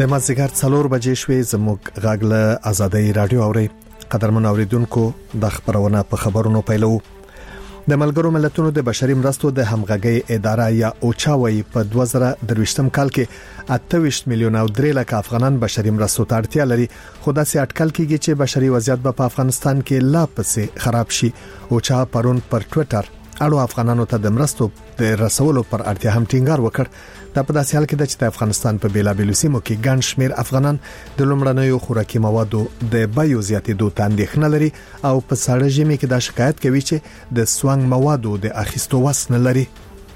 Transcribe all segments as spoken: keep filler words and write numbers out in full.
د مازیګر څلور بجې شوې زموږ غاګله آزادۍ رادیو اوري قدرمن اوریدونکو د خبرونه په خبرونو پیلو. د ملګرو ملتونو د بشري مرستو د همغږي اداره یا اوچاوي په دوه زره درویشتم کال کې اته ویشت میلیون او درې لک افغانان بشري مرستو ته اړتیا لري، خو دا سي اټکل کیږي چې بشري وضعیت په افغانستان کې لا پسې خراب شي. اوچا پرون پر ټوئیټر اړو افغانانو ته د مرستو د رسولو پر اړتیا هم ټینګار وکړ. دا په داسې حال کې د چې افغانستان په بیلابیلو سیمو کې ګڼ شمیر افغانان د لومړنیو خوراکي موادو د بیو زیاتېدو ته اندېښنه لري او په ساړه ژمي کې دا شکایت کوي چې د سوانګ موادو د اخیستو وس نه لري.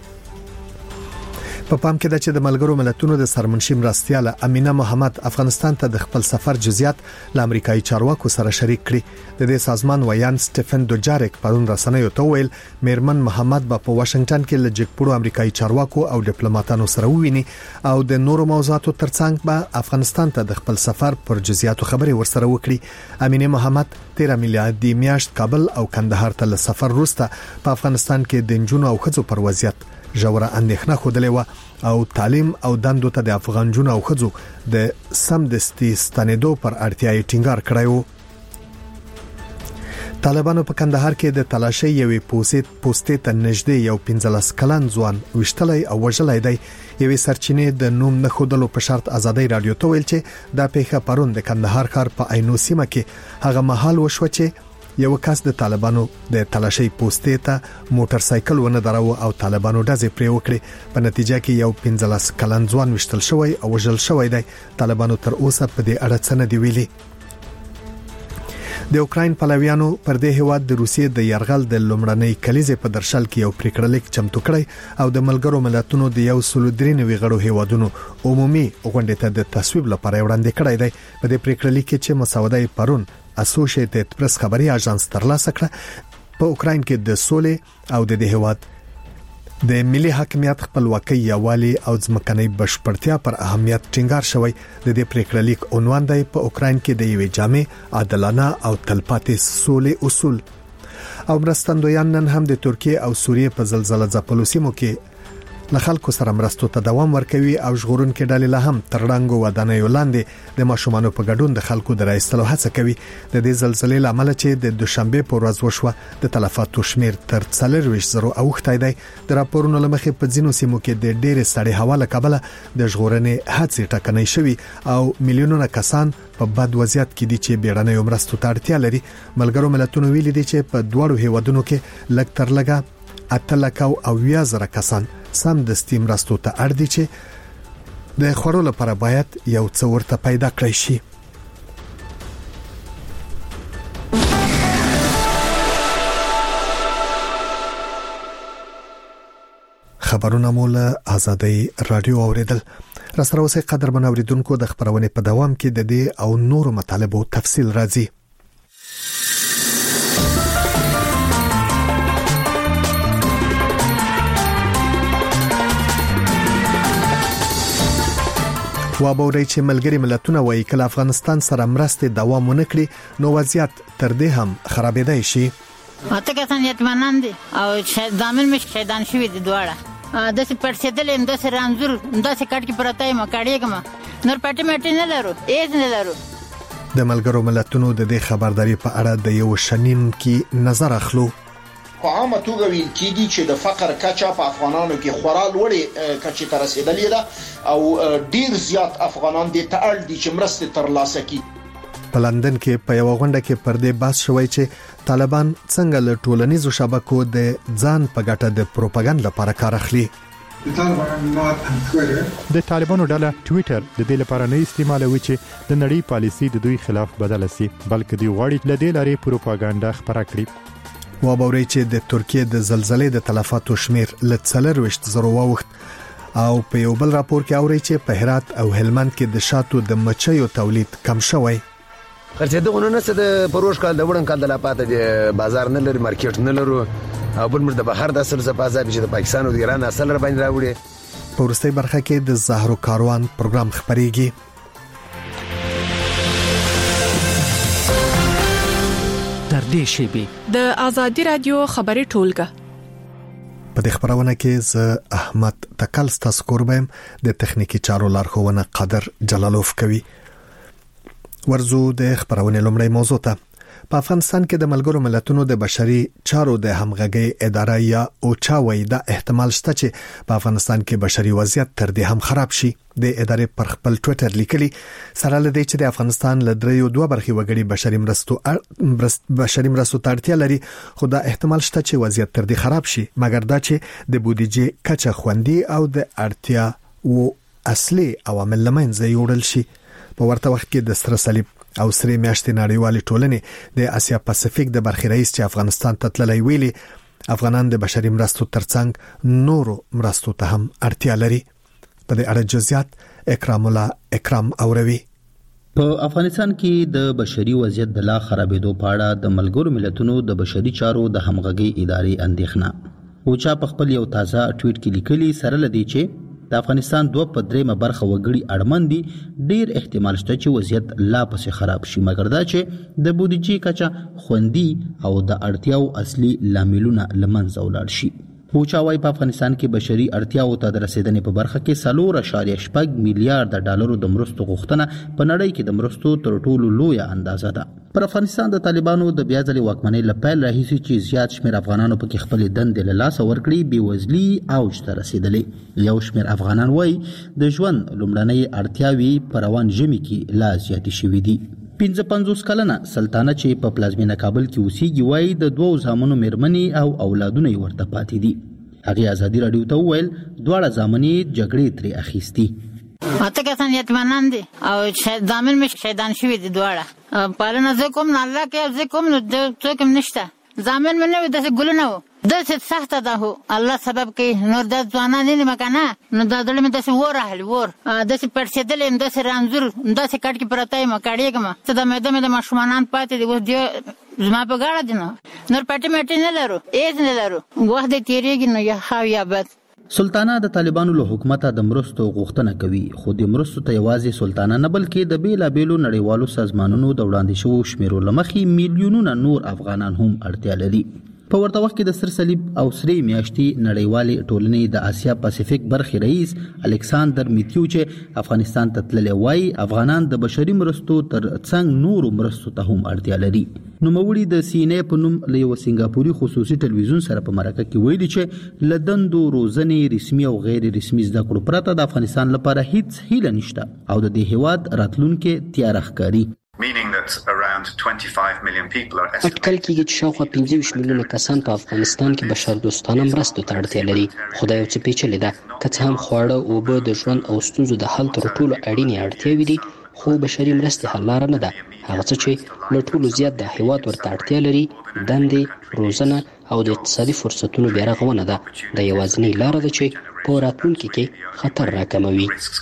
په پا پام کې د چې د ملګرو ملتونو د سرمنشي مرستیاله امینه محمد افغانستان ته د خپل سفر جزئیات ل امریکایي چارواکو سره شریک کړي. د دې سازمان ویان سټيفن دوجاریک پرون رسنیو ته ویل میرمن محمد په واشنگټن کې له جګپړو امریکایي چارواکو او ډیپلوماټانو سره وویني او د نورو موضوعاتو ترڅنګ به افغانستان ته د خپل سفر پر جزئیاتو خبري ورسره وکړي. امینه محمد تیرا میلادي میاشت کابل او کندهار ته له سفر وروسته په افغانستان کې د جنونو او خځو پر وضعیت ژوره اندېښنه خوده و او تعلیم او دندو ته د افغان جنونو او خځو د سمدستي ستنېدو پر اړتیا ټینګار کړی و. طالبانو په کندهار کې د تلاشي یوې پوسټ پوسټې ته نږدې یو پنځلس کلن ځوان وشتلای او وژلای دی. یوې سرچینې د نوم نه خودلو په شرط آزادۍ رادیو ته ویل چې دا پیښه پرون د کندهار ښار په عینو سیمه کې هغه مهال وشو چې یو کس د طالبانو د تلاشي پوسټې ته موټر سایکل ونه درو او طالبانو ډزې پرې وکړي. په نتیجه کې یو پنځلس کلن ځوان وشتل شوی او وژل شوی دی. طالبانو تر اوسه په دې اړه څه نه دی ویلي. د اوکراین پلویانو پر دې هواد د روسیې د يرغل د لومړنۍ کلیزې په درشل کې یو پریکړلیک چمتو کړی او د ملګرو ملتونو د یو سلو درې نوي غړو هیوادونو عمومي غونډې ته د تصویب لپاره وړاندې کړی دی. په دې پریکړلیک کې چې مسوده پرون اسوسییټډ پریس خبري اژانس ترلاسه کړه، په اوکراین کې د سولې او د دې هواد د ملي حاکمیت خپلواکۍ یوالي او ځمکنۍ بشپړتیا پر اهمیت ټینګار شوی. د دې پریکړلیک عنوان دی په اوکراین کې د یوې جامع عادلانه او تلپاتې سولې اصول. او مرستندویان نن هم د ترکیه او سوریه په زلزلہ ځپلو سیمو کې له خلکو سره مرستو ته دوام ورکوي او ژغورونکو ډلې له هم ترړنګو ودانیو لاندې د ماشومانو په ګډون د خلکو د راایستلو هڅه کوي. د دې زلزلې لامل چې د دوشنبه په ورځ وشوه د تلفاتو شمیر تر څلور ویشت زره اوښتای دی. د راپورونو لمخې په ځینو سیمو کې د ډېرې سړې هوا له کبله د ژغورنې هڅې ټکنۍ شوي او میلیونونه کسان په بد وضعیت کې دي چې بیړنۍ مرستو ته اړتیا لري. ملګرو ملتونو ویلي دي چې په دوړو هیوادونو کې لږ تر لږه اته لک او ویا زره کسان سم د سټیم راستو ته اړ دي چې د خورو لپاره باید یو څه ورته پیدا کړی شي. خبرونه مولا آزادۍ رادیو اوریدل. را سره اوسه قدرمن اوریدونکو د خبرونه په دوام کې د دې او نورو مطالبو تفصیل راځي. وابوري چې ملګری ملتونه وایي کله افغانستان سره مرستې دوام ونکړي نو وضعیت تر دې هم خرابېدای شي. اته کسان یتمنان دي او ځامن مش شهیدان شوی دي دواړه. د څه پرسیدل اند سره رنځور اند څه کټ کې پرتای ما کاړیګم نور پټی مټی نه لرو ایز نه لرو. د ملګرو ملتونو د دې خبرداري په اړه د یو شنین کې نظر اخلو. په عامه توګه ویل کېږي چې د فقر کچه په افغانانو کې خورا لوړې کچې ته رسیدلې ده او ډیر زیات افغانان د تعال دي چې مرستې ترلاسه کړي. په لندن کې په یو غونډه کې پر دې بحث شوی چې طالبان څنګه له ټولنیزو شبکو د ځان په ګټه د پروپاګاندا لپاره کار اخلي. د طالبانو ډله ټوئیټر د دې لپاره نه استعمالوي چې د نړۍ پالیسي د دوی خلاف بدل شي، بلکې دوی غواړي له دې لارې پروپاګاندا خپره کړي. وابوري چې د ترکیه د زلزلې د تلفاتو شمیر ل څلور ویشت زره واوښت او په یو بل راپور کې اوري چې په هرات او هلمند کې د شاتو د مچیو تولید کم شوی. خرڅې دغه نه څه د پروش کال د وړن کال د لاپاته د بازار نه لري، مارکیټ نه لرو او بل مرده بهر د اصل زپازه چې د پاکستان او د ایران اصل را باندې راوړي. په ورستۍ برخه کې د زهرو کاروان پروګرام خبريږي. تر دې شی به د آزادی رادیو خبري ټولګه په دې خبرونه کې ز احمد تکل ستاسو کوربم د تخنیکی چارو لارښوونه قادر جلالوف کوي. ورزو د خبرونه لومړی موضوع ته. په افغانستان کې د ملګرو ملتونو د بشري چارو د همغږي اداره یا اوچا وای د احتمال شته چې په افغانستان کې بشري وضعیت تر دې هم خراب شي. د ادارې پر خپل ټوئیټر لیکلي سره لدی چې د افغانستان له دریو دوه برخې وګړي بشري مرستو بشري مرستو ته اړتیا لري، خو دا احتمال شته چې وضعیت تر دې خراب شي، مګر دا چې د بودیجې کچه خوندي او د اړتیا او اصلي عوامل لمنځه یوړل شي. په ورته وخت کې د سره صلیب او سری میاشتې نړیوالې ټولنې د اسیا پاسفیک د برخې رئیس چې افغانستان ته تللی ویلي افغانان د بشري مرستو ترڅنګ نورو مرستو ته هم اړتیا لري. په دې اړه جزئیات اکرام الله اکرام اوروي. په افغانستان کې د بشري وضعیت د لا خرابېدو په اړه د ملګرو ملتونو د بشري چارو د همغږي ادارې اندېښنه او چا په خپل یو تازه ټویټ کې لیکلي سره لدی چې د افغانستان دوه په دریمه برخه وګړي اړمن دي، ډیر احتمال شته چې وضعیت لا پسې خراب شي، مګر دا چې د بودیجې کچه خوندي او د اړتیاو اصلي لاملونه لمنځه ولاړ شي. پوچاوي په افغانستان کې بشري اړتیاو ته د رسیدنې په برخه کې سلور اشاریه شپږ میلیارډ ډالرو د مرستو غوښتنه په نړۍ کې د مرستو تر ټولو لویه اندازه ده. پر افغانستان د طالبانو د بیا ځلې واکمنۍ له پیل راهیسې چې زیات شمېر افغانانو پکې خپلې دندې له لاسه ورکړي، بېوزلي اوج ته رسېدلې. یو شمېر افغانان وایي د ژوند لومړنۍ اړتیاوې په روان ژمي کې لا زیاتې شوي دي. پنځه پنځوس کلنه سلطانه چې په پلازمینه کابل کې اوسېږي وایي د دوو زامنو مېرمنې او اولادونه یې ورته پاتې دي. هغې ازادي راډیو ته وویل دواړه زامن یې جګړې ترې اخیستي. اته کسان یتیمان دي او زامن مې شهیدان شوي دي دواړه. پالنه زه کوم نه الله کې زه کوم نو څوک هم نشته. زامن مې نه وي داسې ګلونه وو داسې سخته ده، هو الله سبب کوي. نور دا ځوانان نه مکنه نو دا دلته مې داسې ور راهلي ور داسې پړسېدلې داسې رانځور داسې کټ کې پرته یم کاړېږم څه د مېده مې د ماشومانان پاتې دي اوس دې زما په ګاړه دي نو نور پټې مټې نه لرو هېڅ نه لرو وخت دې تېرېږي نو یا ښه یا بد. سلطانه د طالبانو له حکومته د مرستو غوښتنه کوي، خو د مرستو ته یوازې سلطانه نه بلکې د بیلابیلو نړیوالو سازمانونو د وړاندې شوو شمیرو له مخې میلیونونه نور افغانان هم اړتیا لري. په ورته وخت کې د سر صلیب او سری میاشتې نړیوالې ټولنې د اسیا پاسفیک برخې رئیس الکساندر میتیو چې افغانستان ته تللی وایي افغانان د بشري مرستو تر څنګ نورو مرستو ته هم اړتیا لري. نوموړي د سی ان ای په نوم له یو سنگاپوري خصوصي ټلویزیون سره په مرکه کې ویلي چې له دندو روزنې رسمي او غیر رسمي زده کړو پرته د افغانستان لپاره هیڅ هیله نشته او د دې هیواد راتلونکي تیاره ښکاري. اټکل کېږي چې شاوخوا پنځه ویشت میلیونه کسان په افغانستان کې بشر دوستانه مرستو ته اړتیا لري. خو دا یو څه پیچلې ده، که څه هم خواړه، اوبه، د ژوند او ستونزو د حل تر ټولو اړینې اړتیاوې دي، خو بشري مرستې حل لاره نه ده. هغه څه چې له ټولو زیات د هیواد ورته اړتیا لري دندې، روزنه او د اقتصادي فرصتونو بیا رغونه ده. دا یوازینۍ لاره ده چې په راتلونکي کې خطر راکموي.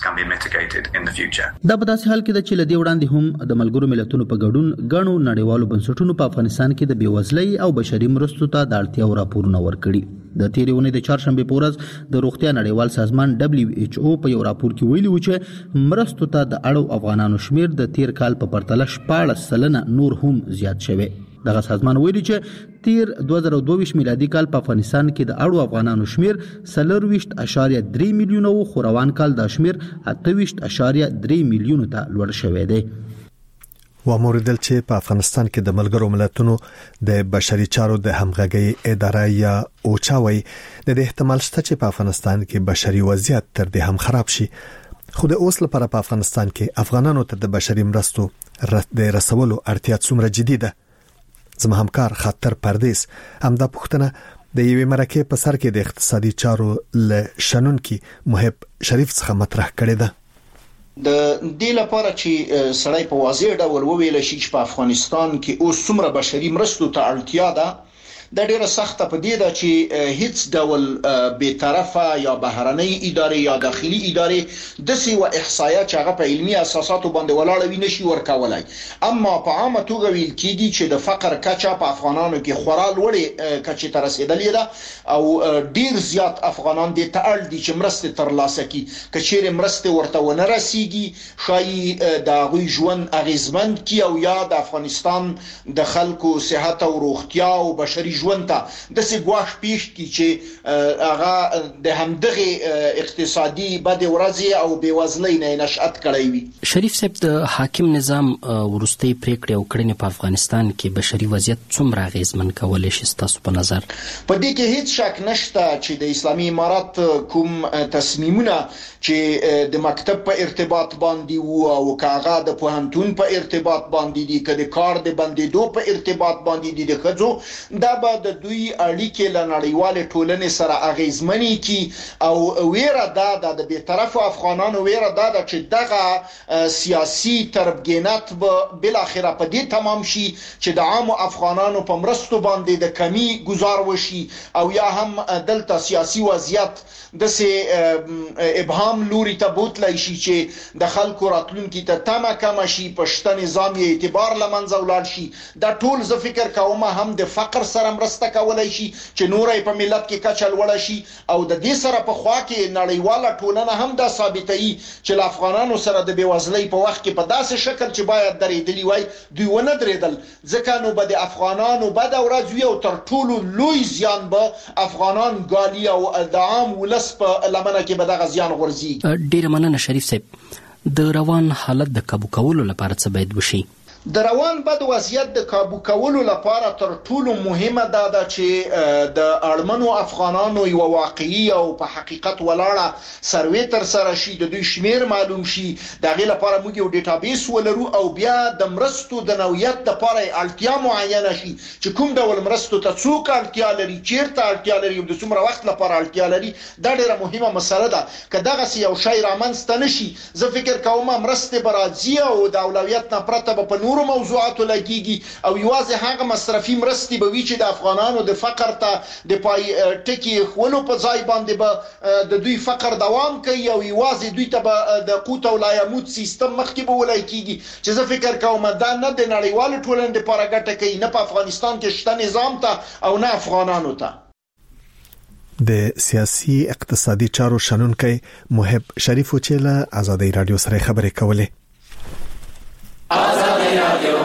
دا په داسې حال کې ده چې له دې وړاندې هم د ملګرو ملتونو په ګډون ګڼو نړیوالو بنسټونو په افغانستان کې د بېوزلۍ او بشري مرستو ته د اړتیاو راپورونه ورکړي. د تېرې اونۍ د چهارشنبې په ورځ د روغتیا نړیوال سازمان دبلیو ایچ او په یو راپور کې ویلي و چې مرستو ته د اړو افغانانو شمیر د تیر کال په پرتله شپاړس سلنه نور هم زیات شوی. دغه سازمان ویلي چې تیر دوه زره دوه ویشت میلادي کال په افغانستان کې د اړو افغانانو شمیر څلور ویشت اشاریه درې میلیونه و، خو روان کال دا شمیر اته ویشت اشاریه درې میلیونو ته لوړ شوی دی. واموردل چې په افغانستان کې د ملګرو ملتونو د بشري چارو د همغږي اداره یا اوچا وای د دې احتمال شته چې په افغانستان کې بشري وضعیت تر دې هم خراب شي. خو د اوس لپاره په افغانستان کې افغانانو ته د بشري مرستو د رسولو اړتیا څومره جدي ده. زما همکار خاطر پردیس همدا پوښتنه د یوې مرکې په سر کې د اقتصادي چارو له شنونکي محب شریف څخه مطرح کړې ده. د دې لپاره چې سړی په واضح ډول وویل شي چې په افغانستان کې اوس څومره بشري مرستو ته اړتیا ده، دا ډیره سخته په دې ده چې هیڅ ډول بې طرفه یا بهرنۍ ادارې یا داخلي ادارې د سی و احصایه چې هغه په علمي اساساتو باندې ولاړ وي نشي ورکولای. اما په عامه توګه ویل کېږي چې د فقر کچه په افغانانو کې خورا لوړې کچې ته رسیدلې ده او ډیر زیات افغانان دې ته اړ دي چې مرستې ترلاسه کړي. که چیرې مرستې ورته ونه رسیږي ښایي د هغوی ژوند اغیزمند کړي او یا د افغانستان د خلکو صحت او روغتیا او بشري ژوند ته د سي ګواښ پیښ کی چې هغه د همدغه اقتصادي بد ورځي او بیوزلۍ نه نشأت کړی وي. شریف صاحب، د حاکم نظام ورستي پریکړې او کړنې په افغانستان کې بشري وضعیت څومره اغیزمن کولای شي تاسو په نظر؟ په دې کې هیڅ شک نشته چې د اسلامي امارات کوم تصمیمونه چې د مکتب په ارتباط باندې وو او کاغه د پوهنتون په ارتباط باندې دي کله کار د بندیدو په ارتباط باندې دي د خځو دا به د دوی اړیکې له نړیوال ټولنې سره اغیزمنې کی او ویره دا د بیطرف افغانانو ویره دا چې دغه سیاسي تربګینات به بل اخره په دې تمام شي چې د عام افغانانو په مرستو باندې د کمی گزار وشي او یا هم دلته سیاسي وضعیت د سي ابهام لوري ته بوتلای شي چې د خلکو راتلونکي ته تمه کم شي، پښتني نظام اعتبار لمنځه ولاړ شي. دا ټول زه فکر کوم هم د فقر سره مرسته کولای شي چې نورې په ملت کې کچل وړ شي او د دې سره په خوا کې نړیواله ټولنه هم دا ثابتوي چې د افغانانو سره د بیوزلۍ په وخت کې په داسې شکل چې باید درېدلی وای دوی ونه درېدل، ځکه نو به د افغانانو بد ورځ وي او تر ټولو لوی زیان به افغانان ګالي او د عام ولس په لمنه کې به دغه زیان غورځي. ډیره مننه شریف صاحب. د روان حالت د قابو کولو لپاره څه باید وشي؟ د روان بد وضعیت د قابو کولو لپاره تر ټولو مهمه دا ده چې د اړمنو افغانانو یو واقعي او په حقیقت ولاړه سروې تر سره شي، د دوی شمیر معلوم شي، د هغې لپاره موږ یو ډیټابیس ولرو او بیا د مرستو د نوعیت لپاره اړتیا معینه شي چې کوم ډول مرستو ته څوک اړتیا لري، چیرته اړتیا لري او د څومره وخت لپاره اړتیا لري. دا ډیره مهمه مسله ده. که دغسې یو شی رامنځته نه شي زه فکر کوم مرستې به راځي او د اولویت نه پرته به په نورو موضوعاتو لګیږي او یوازې هغه مصرفي مرستې به وي چې د افغانانو د فقر ته د پای ټکی خولو په ځای باندې به د دوی فقر دوام کوي او یوازې دوی ته به د قوت او لا يموت سیستم مخکې به ولای کیږي چې زه فکر کوم دا نه د نړیوال ټولنې لپاره ګټه کوي، نه په افغانستان کې شته نظام ته او نه افغانانو ته. د سیاسي اقتصادي چارو شنونکي محب شریف وچیله آزادۍ رادیو سره خبرې کولې. آزادۍ رادیو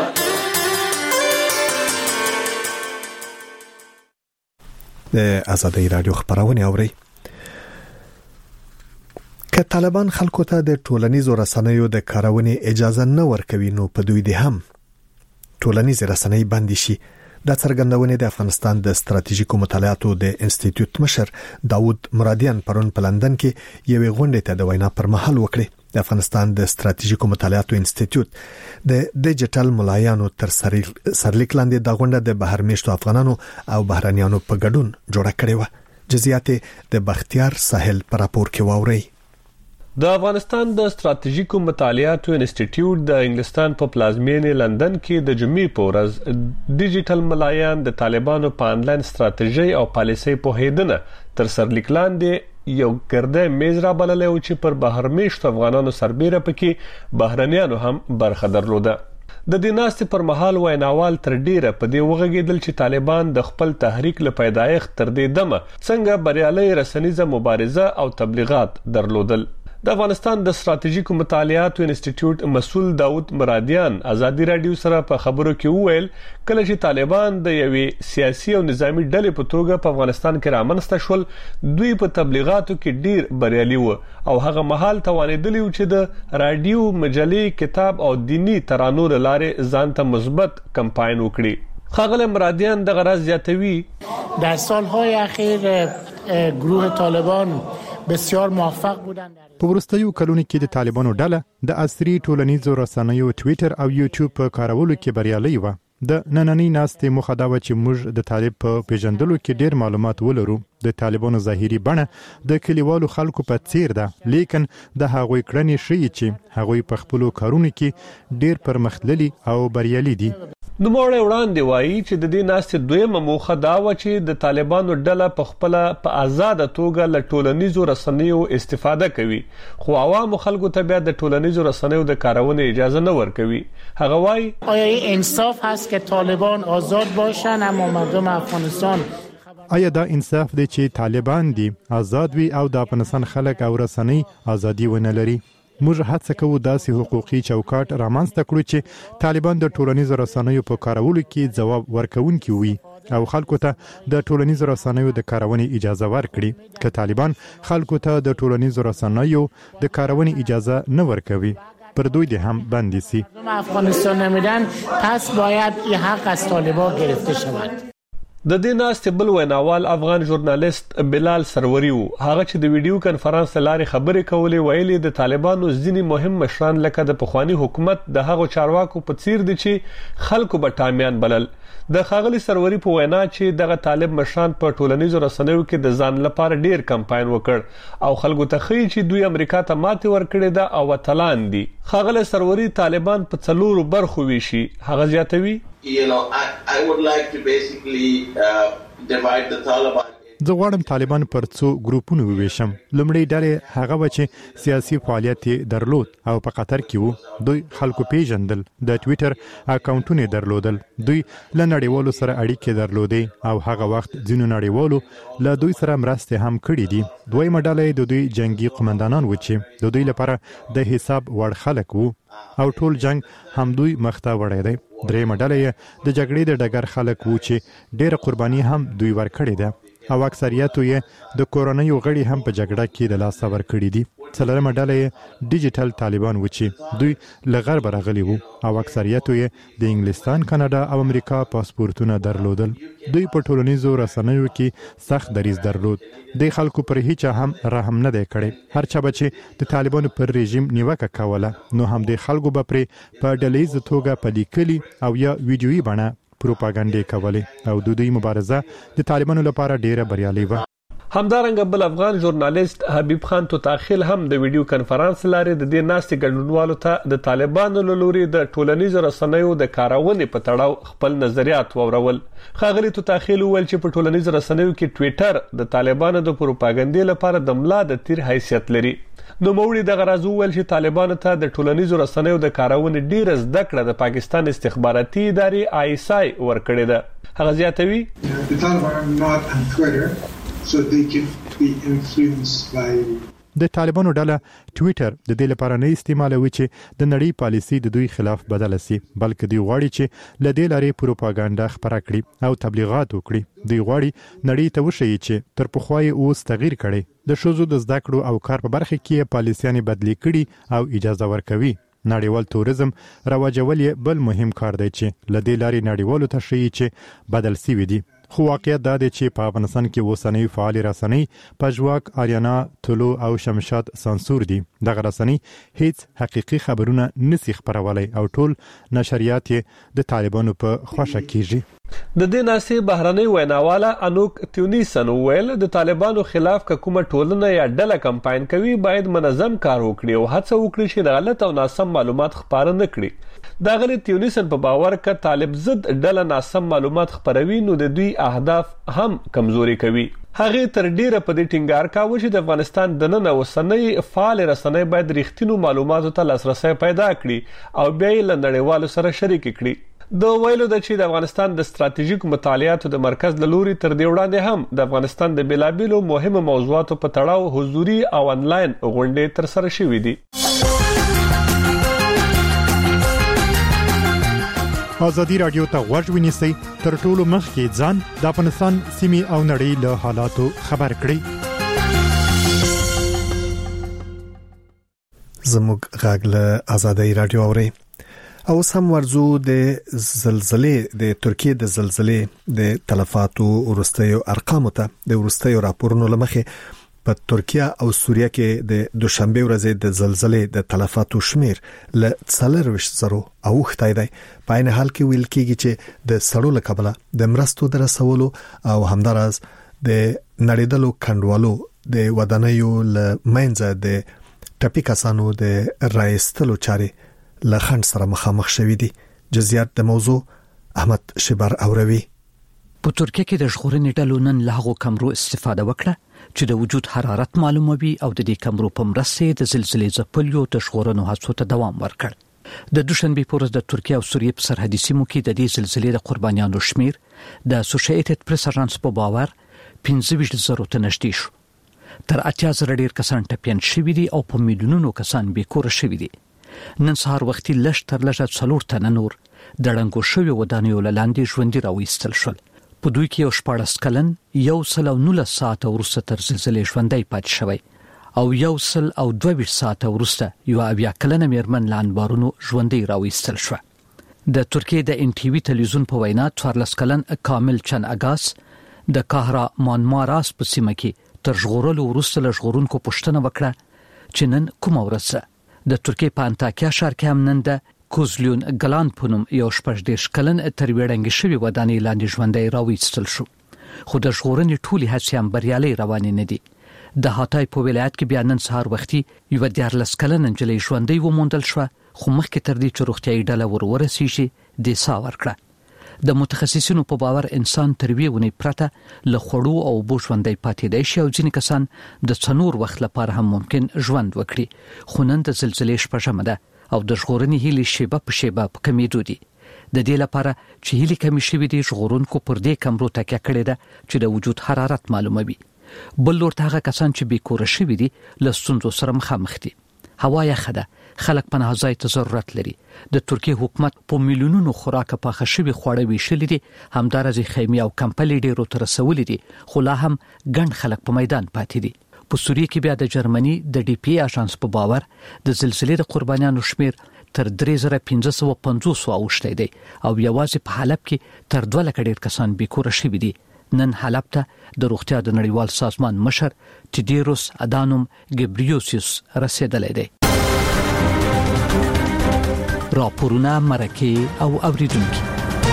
د آزادۍ رادیو خبرونه اوري. که طالبان خلکو ته د ټولنیزو رسنیو د کارونې اجازه نه ورکوي نو په دوی دي هم ټولنیز رسنۍ بند شي. د څرګندونې د افغانستان د ستراتیژیکو مطالعاتو د انسټیټیوټ مشر داوود مرادیان پرون په لندن کې یوې غونډې ته د وینا پر مهال وکړي. د افغانستان د ستراتیژیکو مطالعاتو انسټیټیوټ د ډیجیټل ملایانو تر سرلیک لاندې د غونډه د بهر میشتو افغانانو او بهرانيانو په ګډون جوړه کړې و. جزئیات د بختیار ساحل پر راپور کې واوري. د افغانستان د ستراتیژیکو مطالعاتو انسټیټیوټ د انګلستان په پلازمینې لندن کې د جمعې په ورځ ډیجیټل ملایان د طالبانو په انلاین ستراتیژي او پالیسۍ په هیدنه تر سرلیک لاندې یو ګرده میز را بللی و چې پر بهر میشتو افغانانو سربیره پکې بهرنیانو هم برخه درلوده. د دې ناستې پر مهال ویناوال تر ډیره په دې وغږېدل چې طالبان د خپل تحریک له پیدایښت تر دې دمه څنګه بریالۍ رسنیزه مبارزه او تبلیغات درلودل. د افغانستان د ستراتیژیکو مطالعاتو انسټیټیوټ مسؤل داوود مرادیان آزادۍ رادیو سره په خبرو کې وویل کله چې طالبان د یوې سیاسي او نظامی ډلې په توګه په افغانستان کې رامنځته شول دوی په تبلیغاتو کې ډیر بریالي وو او هغه مهال توانېدلی و چې د رادیو، مجلې، کتاب او دینی ترانو له لارې ځان ته مثبت کمپاین وکړي. خاغله مرادیان د غرض زیاتوي در سالهای اخیر گروه طالبان بسیار موفق بودند. په وروستیو کلونو کې د طالبانو ډله د عصري ټولنیزو رسنیو ټویټر او یوټیوب په کارولو کې بریالي و. د نننۍ ناستې موخه دا و چې موږ د طالب په پیژندلو کې ډیر معلومات ولرو. د طالبانو ظاهري بڼه د کلیوالو خلکو په څیر ده، لیکن د هغوی کړنې ښیي چې هغوی په خپلو کارونو کې ډیر پرمختللي او بریالي دي. نوموړی وړاندې وایي چې د دې ناستې دویمه موخه دا وه چې د طالبانو ډله په خپله په آزاده توګه له ټولنیزو رسنیو استفاده کوي، خو عوامو خلکو ته بیا د ټولنیزو رسنیو د کارونې اجازه نه ورکوي. هغه وایي آیا انصاف هست که طالبان آزاد باشن اما مردم افغانستان آیا دا انصاف دی چې طالبان دي آزاد وي او د افغانستان خلک او رسنۍ ازادي ونه لري؟ موږ هڅه کوو داسې حقوقي چوکاټ رامنځته کړو چې طالبان د ټولنیزو رسنیو په کارولو کې ځواب ورکوونکي وي. او خلکو ته د ټولنیزو رسنیو د کارونې اجازه ورکړي که طالبان خلکو ته د ټولنیزو رسنیو د کارونې اجازه نه ورکوي پر دوی د هم بندي سي. افغانستان نمیدن پس باید این حق از طالبان گرفته شود. د دې ناستې بل ویناوال افغان ژورنالیست بلال سروري وو. هغه چې د ویډیو کانفرنس لارې خبرې کولې ویلي د طالبانو ځینې مهم مشران لکه د پخوانی حکومت د هغو چارواکو په څیر دي چې خلکو به ټامیان بلل. د خاغلی سروري په وینا چې دغه طالب مشران په ټولنیزو رسنیو کې د ځان لپاره ډیر کمپاین وکړ او خلکو ته خي چې دوی امریکا ته ماته ورکړي ده او وطلان دي. خاغلی سروري طالبان په څلورو برخو ویشي. هغه زیاتوي You know, I, I would like to basically uh, divide the Taliban. زه غواړم طالبان پر څو ګروپونو وویشم. لومړی ډلې هغه و چې سیاسي فعالیت درلود او په قطر کې وو. دوی خلکو پیژندل، د ټوئیټر اکاونټونه درلودل، دوی له نړیوالو سره اړیکې درلودې او هغه وخت ځینو نړیوالو له دوی سره مرسته هم کړې دي. دویمه ډله د دوی جنگي قومندانان و چې د دوی لپاره د حساب وړ خلک وو او ټول جنگ هم دوی مخته وړی دی. درېمه ډله د جګړې د ډګر خلک وو چې ډېر قرباني هم دوی ورکړې ده او اکثریت یې د کورونیو غړي هم په جګړه کې د لاس ورکړي دي. څلورمه ډله یې ډیجیټل طالبان و چې دوی له غرب راغلي وو او اکثریت یې د انګلستان، کاناډا او امریکا پاسپورتونه درلودل. دوی په ټولنیزو رسنیو کې سخت دریځ درلود. د خلکو پر هیڅ هم رحم نه دی کړی. هر چا چې د طالبانو پر رژیم نیوکه کوله نو هم د خلکو به پرې په ډلهییز توګه په لیکلي او یا ویډیویي بڼه پروپاګاندا کولې او د دوی مبارزه د طالبانو لپاره ډیره بریالي و. همدارنګه بل افغان ژورنالیست حبیب خان توتاخیل هم د ویډیو کانفرنس لارې د دې ناستې ګډونوالو ته د طالبانو له لوري د ټولنیزو رسنیو د کارونې په تړاو خپل نظریات وورول. ښاغلي توتاخیل وویل چې په ټولنیزو رسنیو کې ټوئیټر د طالبانو د پروپاګاندا لپاره د ملا د تیر حیثیت لري. نو موري دغه راز وویل چې طالبانو ته د ټولنیزو رسنیو د کارونې ډیره زده کړه د پاکستان استخباراتي ادارې آی ایس آی ورکړې ده. هغه زیاتوي The Taliban are not on Twitter, so they can be influenced by د طالبانو ډله ټوئیټر د دې لپاره نه استعمالوي چې د نړۍ پالیسي د دوی خلاف بدل شي، بلکې دوی غواړي چې له دې لارې پروپاګاندا خپره کړي او تبلیغات وکړي. دوی غواړي نړۍ ته وښيي چې تر پخوا یې اوس تغییر کړي. د ښځو د زده کړو او کار په برخه کې پالیسيانې بدلی کړي او اجازه ورکوي. نړیوال توریزم رواجول یې بل مهم کار دی چې له دې لارې نړیوالو ته ښيي چې بدل شوي دي. خو واقعیت دا دی چې په افغانستان کې اوسنۍ فعال رسنۍ پژواک، آریانا، طلوع او شمشاد سانسور دي. دغه رسنۍ هیڅ حقيقي خبرونه نسی خبرولای او ټول نشریات د طالبانو په خوښه کیږي. د دې ناسې بهرنۍ ویناواله انوک تیونیسن ویل د طالبانو خلاف کومه ټولنه یا ډله کمپاین کوي باید منظم کار وکړي او هڅه وکړي چې د غلط او ناسم معلومات خپاره نه کړي. دا غلي تیونیسن په باور ک طالب ضد ډله ناسم معلومات خپروي نو د دوی اهداف هم کمزوري کوي. هغه تر ډیره په دې ټینګار کاوه چې د افغانستان د نن اوسنۍ فعال رسنۍ باید رښتینو معلوماتو ته لاسرسي پیدا کړي او بیا یې له نړیوالو سره شریک کړي. د ویلو د چې د افغانستان د ستراتیژیک مطالعاتو د مرکز له لوري تر دې وړاندې هم د افغانستان د بیلابیلو مهمو موضوعاتو په تړاو حضوري او انلاین غونډې تر سره شوې دي. ازادي رادیو ته غوږ ونیسئ تر ټولو مخکې ځان د افغانستان سیمې او نړۍ له حالاتو خبر کړئ. زموږ غږ له ازادي رادیو اورئ. او سم ورزو د زلزلې د ترکیه د زلزلې د تلفاتو ورستیو ارقام ته د ورستیو راپورونو لمخې په ترکیه او سوریه کې د دوشنبه ورځې د زلزلې د تلفاتو شمیر ل څلور زرو او ختای دی. په عین حال کې ویل کېږي چې د سړو لکبله د مرستو درسولو او همدارس د نړیدلو کندوالو د ودانیو ل منځه د ټپي کسانو د رایستلو چاري لخند سره مخامخ شوې دي. جزئیات د موضوع احمد شبر اوروي. په ترکیه کې د ژغورنې ډلو نن له هغو کمرو استفاده وکړه چې د وجود حرارت معلوموي او د دې کمرو په مرسته د زلزلې ځپلو د ژغورنو هڅو ته دوام ورکړ. د دوشنبه په ورځ د ترکیه او سوریه په سرحدي سیمو کې د دې زلزلې د قربانیانو شمیر د اسوسییټډ پریس اژانس په باور پنځه ویشت زرو ته نږدې شو. تر اتیا زره ډیر کسان ټپيان شوي دي او په میلیونونو کسان بیکور شوي دي. نن سهار وختي لږ تر لږه څلور تنه نور د ړنګو شوي ودانیو لاندې ژوندي راوېستل شول. په دوی کې یو شپاړس کلن یو سل او نولس ساعته وروسته تر زلزلې ژوندی پاتې شوی او یو سل او دوه ویشت ساعته وروسته یو اویا کلنه میرمن له انبارونو ژوندی راویستل شوه. د ترکیې د ان ټي وي تلویزیون په وینا څوارلس کلن کامل چن اگاس د کاهرا مانماراس په سیمه کې تر ژغورلو وروسته له ژغورونکو پوښتنه وکړه چې نن کومه ورځ ده. د ترکیې په انتاکیا ښار کې هم نن د کوزلیون ګلان په نوم یو شپږ دېرش کلن تر ویړنګې شوي ودانۍ لاندې ژوندی راویستل شو، خو د ژغورنې ټولې هڅې هم بریالۍ روانې نه دي. د هاتای په ولایت کې بیا نن سهار وختي یو دیارلس کلن نجلۍ ژوندۍ وموندل شوه، خو مخکې تر دې چې روغتیایي ډله ور ورسیږي د ساه ورکړه. د متخصصینو په باور انسان تر یوې ونې پرته له خوړو او اوبو ژوندی پاتېدای شي او ځینې کسان د څلور وخت لپاره هم ممکن ژوند وکړي. خو نن د زلزلې شپږمه ده او د ژغورنې هیلې شیبه په شیبه په کمیدو دي. د دې لپاره چې هیلې کمې شوې دي، ژغورونکو پر دې کمرو تکیه کړې ده چې د وجود حرارت معلوموي. بل لور ته هغه کسان چې بیکوره شوي دي له ستونزو سره مخامخ دي. هوا یخه ده، خلک پناه ځای ته ضرورت لري. د ترکیې حکومت په میلیونونو خوراکه پاخه شوي خواړه ویشلي دي، همدارنګه خیمې او کمپلې ډېرو ته رسولي دي، خو لا هم ګڼ خلک په میدان پاتې دي. په سوریه کې بیا د جرمني د ډي پی اژانس په باور د زلزلې د قربانیانو شمیر تر درې زره پنځه سوه پنځوس اوښتی دی او یوازې په حلب کې تر دوه لکه ډېر کسان بیکوره شوي دي. نن حلب ته د روغتیا د نړیوال سازمان مشر ټیډیروس ادانوم ګبریوسیوس رسیدلی دی. راپورونه مرکه او اوریدونکي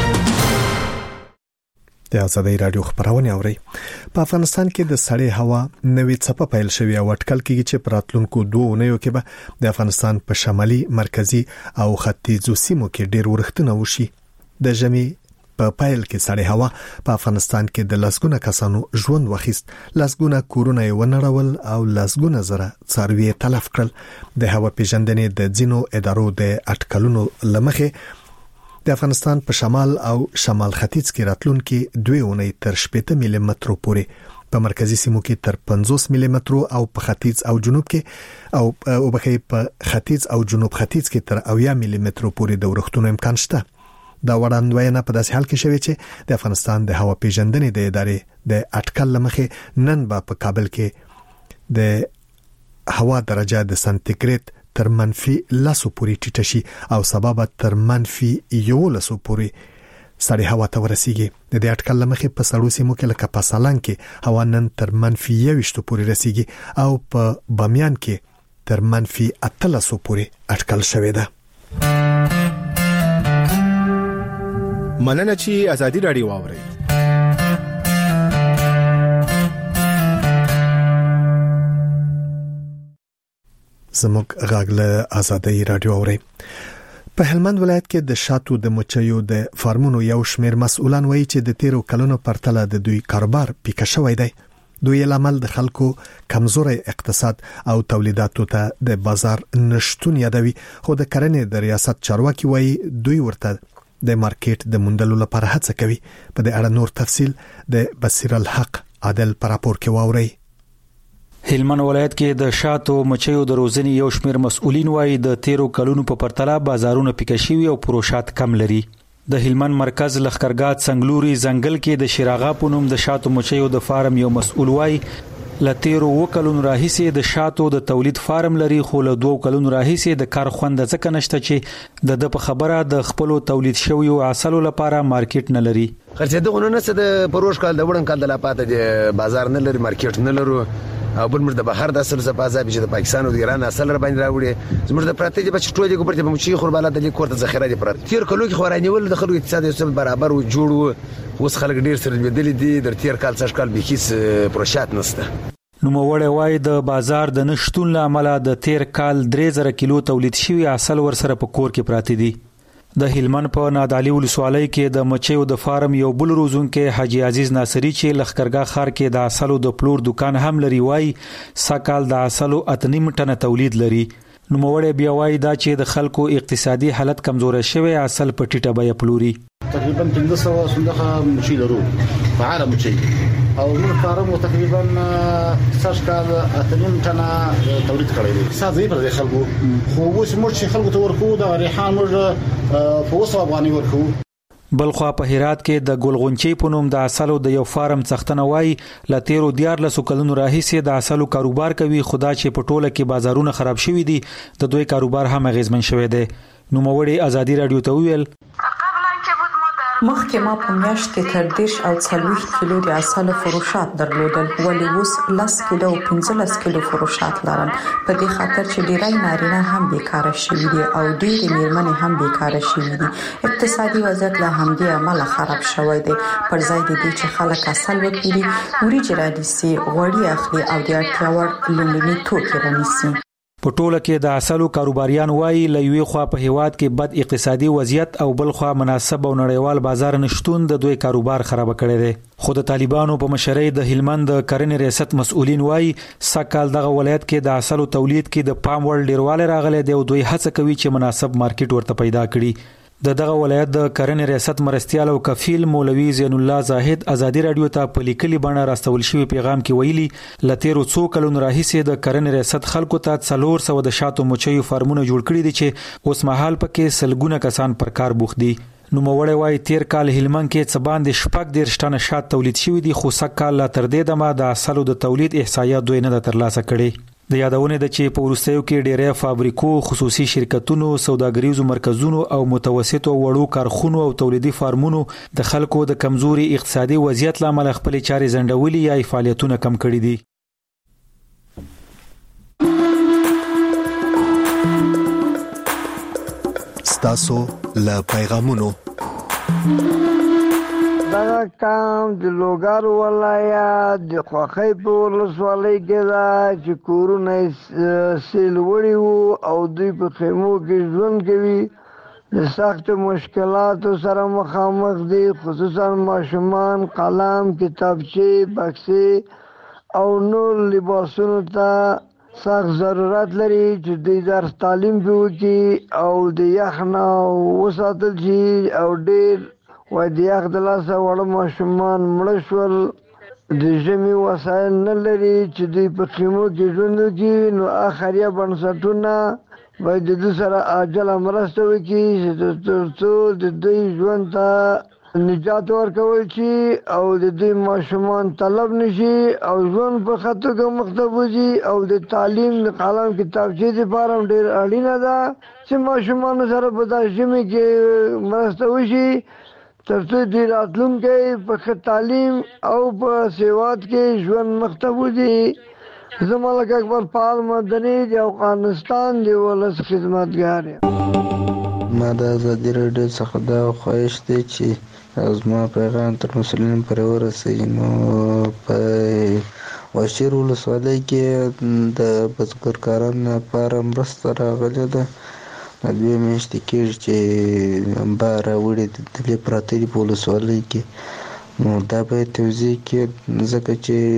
د آزادۍ رادیو خبرونه اوري. په افغانستان کې د سړې هوا نوې څپه پیل شوې او اټکل کېږي چې په راتلونکو دوه اونیو کې به د افغانستان په شمالي، مرکزي او ختیځو سیمو کې ډېر ورښتونه وشي. د ژمي په پایل کې سړې هوا په افغانستان کې د لسګونه کسانو ژوند وخیست، لسګونه کورونه یې ونړول او لسګونه زره څاروي تلف کړل. د هوا پیژندنې د ځینو ادارو د اټکلونو لمخې د افغانستان په شمال او شمال ختیځ کې راتلونکي دوه اونۍ تر شپږ ملي مترو پورې، په مرکزي سیمو کې تر پنځوس ملي مترو او په ختیځ او جنوب کې او او په ختیځ او جنوب ختیځ کې تر اویا ملي مترو پورې د ورښتونو امکان شته. دا وړاندوینه په داسې حال کې شوې چې د افغانستان د هوا پیژندنې د ادارې د اټکل لمخې نن به په کابل کې د هوا درجه د سانتیګریډ تر منفي لسو پورې ټیټه شي او سبب تر منفي یولسو پورې سړې هوا ته ورسیږي. د دې اټکل لمخې په سړو سیمو کې لکه په سالنګ کې هوا نن تر منفي یویشتو پورې رسیږي او په بامیان کې تر منفي اتلسو پورې اټکل شوې ده. مننه چې آزادۍ رادیو واوري. زموږ غاغله آزادۍ رادیو اوري. په هلمند ولایت کې د شاتو د مچیو د فارمونو یو شمېر مسؤلان وایي چې د تیرو کلونو پرتله د دوی کاروبار پیکه شوی دی. دوی لامل د خلکو کمزوري اقتصاد او تولیداتو ته د بازار نشټون یادوي، خو د کرنې د ریاست چارواکي وایي دوی ورته د مارکیټ د موندلو لپاره هڅه کوي. په دې اړه نور تفصیل د بصیر الحق عادل پر راپور کې واوري. هلمند ولایت کې د شاتو مچیو د روزنې یو شمېر مسؤلین وایي د تیرو کلونو په پرتله بازارونه پیکه شوي او پروشات کم لري. د هلمند مرکز لخکرګاه څنګلوري ځنګل کې د شراغا په نوم د شاتو مچیو د فارم یو مسؤل وایي لتیرو وکلونو راهیسې د شاتو د تولید فارم لري، خو له دوه کلونو راهیسې د کار خوند ځکه نشته چې د د په خبره د خپل تولید شوی او اصلو لپاره مارکیټ نه لري. خرڅې دغه نه څه د پروش کال د وړن کال د لاپاته د بازار نه لري، مارکیټ نه لرو او بل موږ د بهر د اصل څخه پازا چې د پاکستان او د ایران اصل را باندې راوړي. زموږ د پراته چې بچ ټولې کوپرته په مچي خور بالا د لیکور ته ذخیره دي پر تیر کلو کې خورانیول د خلکو اقتصاد یو برابر و جوړ اوس خلک ډیر سره بدلی دي. د تیر کال څخه کال به هیڅ پروشات نشته. نو موړې وای د بازار د نشټون لامل د تیر کال درې زره کیلو تولید شوی اصل ور سره په کور کې پراته دي. د هلمند په نادعلي ولسوالۍ کې د مچیو د فارم یو بل روزونکو حاجی عزیز ناصری چې لخکرګاه خار کې د اصلو د پلور دکان هم لري وای سکال د اصلو اتنیم ټنه تولید لري. نو موړې بیا وای دا چې د خلکو اقتصادي حالت کمزور شوی اصل په ټیټه بیا پلوري. تقریبا پنځه سوه صندوقه مچي لرو فعال مچي او موږ فارم تقریبا څاش کال اتنیم ټنه تولید کړی دی. ساده پر خلکو خو اوس موږ چې خلکو ته ورکو د ریحان موږ په وسو افغاني ورکو. بلخوا په هرات کې د ګلغونچي په نوم د عسلو د یو فارم څښتنه وای ل تیرو دیارلسو کلونو راهیسې د عسلو کاروبار کوي، خدا چې په ټوله کې بازارونه خراب شوي دي د دوی کاروبار هم اغیزمن شوی دی. نوموړی ازادي رادیو ته ویل مخکې ما په میاشت کې تر دیش او څلوېښت کیلو د عسلو فروشات درلودل، ولی اوس لس کیلو او پنځلس کیلو فروشات لرم. په دې خاطر چې ډیری نارینه هم بیکاره شوي دي او ډیرې میرمنې هم بیکاره شوي دي. اقتصادي وضعیت له همدې امله خراب شوی دی. پر ځای د دې چې خلک عسل وپیري، وریجې رانیسي، غوړي اخلي او د اړتیا وړ لومړني توکي رانیسي. په ټوله کې د عسلو کاروباریان وایي له یوې خوا په هیواد کې بد اقتصادي وضعیت او بل خوا مناسب او نړیوال بازار نشټون د دوی کاروبار خراب کړی دی. خو د طالبانو په مشرۍ د هلمند د کرنې ریاست مسؤلین وایي سکهال دغه ولایت کې د عسلو تولید کې د پام وړ ډیروالی راغلی دی او دوی هڅه کوي چې مناسب مارکیټ ورته پیدا کړي. د دغه ولایت د کرنې ریاست مرستیال او کفیل مولوی زین الله زاهد ازادي رادیو ته په لیکلي بڼه راستول شوی پیغام کې ویلي ل تیرو څو کلونو راهیسې د کرنې ریاست خلکو ته څلور سوه د شاتو مچیو فارمونه جوړ کړي دي چې اوس مهال پکې سلګونه کسان پر کار بوخت دي. نوموړی وایي تیر کال هلمند کې څه باندې شپږ دېرش ټنه شات تولید شوي دي، خو سږ کال لا تر دې دمه د عسلو د تولید احصایه دوی نه ده ترلاسه کړې. د یادونې ده چې په وروستیو کې ډېری فابریکو، خصوصي شرکتونو، سوداګریزو مرکزونو او متوسطو وړو کارخونو او تولیدي فارمونو د خلکو د کمزوري اقتصادي وضعیت له امله خپلې چارې ځنډولي یا فعالیتونه کم کړي دي. ستاسو له پیغامونو دا کام د لوګر ولایت د خوخی په ولسوالۍ کې دا چې کورونه سیل وړي وو او دوی په خیمو کې ژوند کوي، د سختو مشکلاتو سره مخامخ دي، خصوصا ماشومان قلم، کتابچې، بکسې او نور لباسونو ته سخت ضرورت لري چې دوی درس تعلیم پې وکړي او د یخ نه وساتل شي. او ډېر وای د یخ د لاسه وړه ماشومان مړه شول، د ژمي وسایل نه لري چې دوی په خیمو کې ژوند وکړي. نو اخریه بنسټونه باید د دوی سره عاجله مرسته وکړي تر څو د دوی ژوند ته نجات ورکول شي او د دوی ماشومان طلب نشي او ژوند په ښه توګه مخته وځي. او د تعلیم د قلم کتابچې دپاره هم ډېر اړینه ده چې ماشومانو سره په دا ژمي کې مرسته وشي تر څو دوی راتلونکی په ښه تعلیم او په سواد کې ژوند مخته وځي. زه ملک اکبر فعال مدني د افغانستان د ولس خدمتګار یم. ما د ازادي راډیو څخه دا خواهش دی چې زما پیغام تر مسؤلینو پورې ورسوي. نو په واشیر ولسوالۍ کې د بزګرکارانو لپاره مرسته راغلې ده. دوی میاشتې کېږي چې امبا راوړي دلې پراته دي په ولسوالۍ کې. نو دا باید توضیح کړي ځکه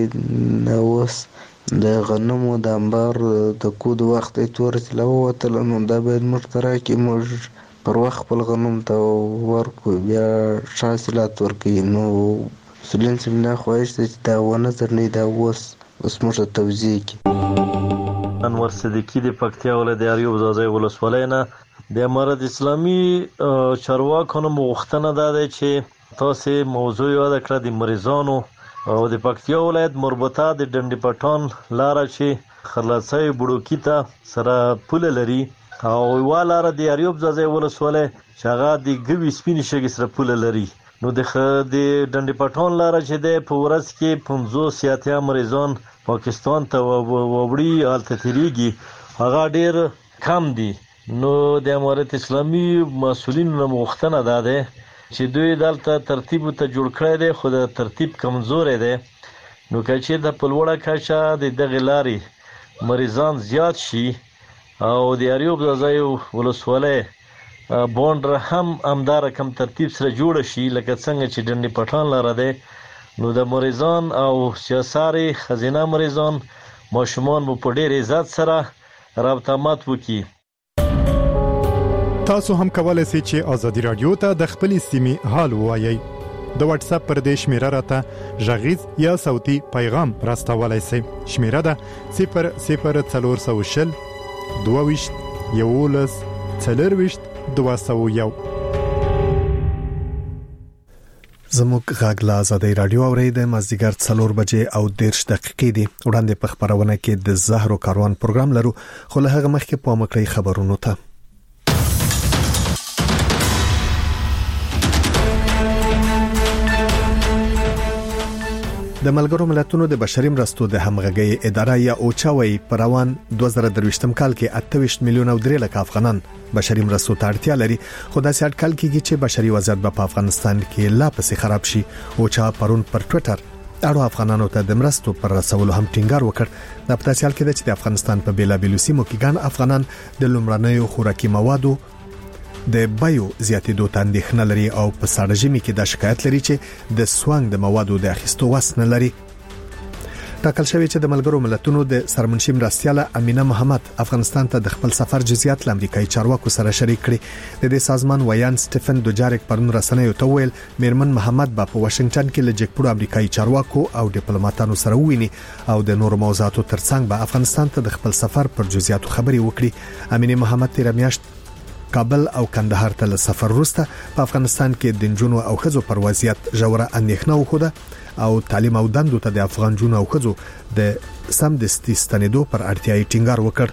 چې اوس د غنمو د امبار د کود وخت یې تورې راووتله، نو دا باید موږ ته راکړي، موږ پر وخت خپل غنم ته ورکړو بیا ښه حاصلات ورکوي. نو مسؤلین صاحب دا خواهش دی چې دا ونه ځنډوي، دا اوس اوس موږ ته توضیح کړي. انور صدیقی د پکتیا ولایت د اریوب ځاځی ولسوالۍ نه. د امارت اسلامي چارواکو نه غوښتنه ده چې تاسو موضوع یاد کړئ د مریضانو او د پکتیا ولایت مربوطه د ډنډ پټان لاره چې خرلڅۍ بډوکی ته سره پوله لري او یوه لاره د اریوب ځاځی ولسوالۍ چې هغه د ګوي سپینې شګې سره پوله لري. نو د ډنډ پټان لاره چې دی په ورځ کې پنځوس یا اتیا مریضان پاکستان ته ووړي هلته تیریږي، هغه ډېر کم دي. نو د امارت اسلامي مسؤلینو نه غوښتنه دا ده چې دوی دلته ترتیب ته جوړ کړی دی، خو د ترتیب کمزوری دی. نو که چېرته په لوړه کچه د دغې لارې مریضان زیات شي او د اریوب ځاځی ولسوالۍ بونډر هم همدا رقم ترتیب سره جوړه شي لکه څنګه چې ډنډ پټان لاره دی، نو د مریضان او سیاساري خزینه مریضان ماشومان مو په ډېر عزت سره رابطه مات وکړي. تاسو هم کولای شئ چې ازادي رادیو ته د خپل سیمې حال ووایئ. د واتس اپ پر دې شمیره راته غږیز یا صوتي پیغام راستولای شئ. شمیره ده صفر صفر څلور سوه شل دوه ویشت یولس څلور ویشت دوه سوه یو. زموږ غږ لا آزادۍ رادیو اوریدل مازدیګر څلور بجې او دیرش دقیقې دي وړاندې په خبرونه کې د زهرو کاروان پروګرام لرو خو له هغه مخکې په مکړی خبرونو ته د ملګرو ملتونو د بشري مرستو د همغږي اداره یا اوچاوي پروان دوه زره درویشتم کال کې اته ویشت میلیون او درې لک افغانان بشري مرستو ته اړتیا لري خو دا سات کال کېږي چې بشري وضعیت په افغانستان کې لا پسې خراب شي اوچا پرون پر ټوئیټر اړو افغانانو ته د مرستو پر رسولو هم ټینګار وکړ د پتاسیال کې د افغانستان په بیلابیلو سیمو کې ګڼ افغانان د لومړنیو خوراکي موادو د بایو زیاتېدو ته اندېښنه لري او په ساړه ژمي کې د شکایت لري چې د سوانګ د موادو د اخیستو وس نه لري ټاکل شوی چې د ملګرو ملتونو د سرمنشي مرستياله امینه محمد افغانستان ته د خپل سفر جزئیات ل امریکایي چارواکو سره شریک کړي د دې سازمان ویان سټيفن دوجارک پرون رسنیو ته ویل میرمن محمد په واشنگټن کې له جګپور امریکایي چارواکو او ډیپلوماټانو سره ویني او د نورو موضوعاتو ترڅنګ به افغانستان ته د خپل سفر پر جزئیاتو خبري وکړي امینه محمد تیر میاشت کابل او کندهار ته سفر وروسته په افغانستان کې د جنونو او خزو پر وضعیت ژوره اندېښنه وخوده او تعلیم او دندو ته د افغان جنونو او خزو د سمدستي ستنېدو پر اړتیاي ټینګار وکړ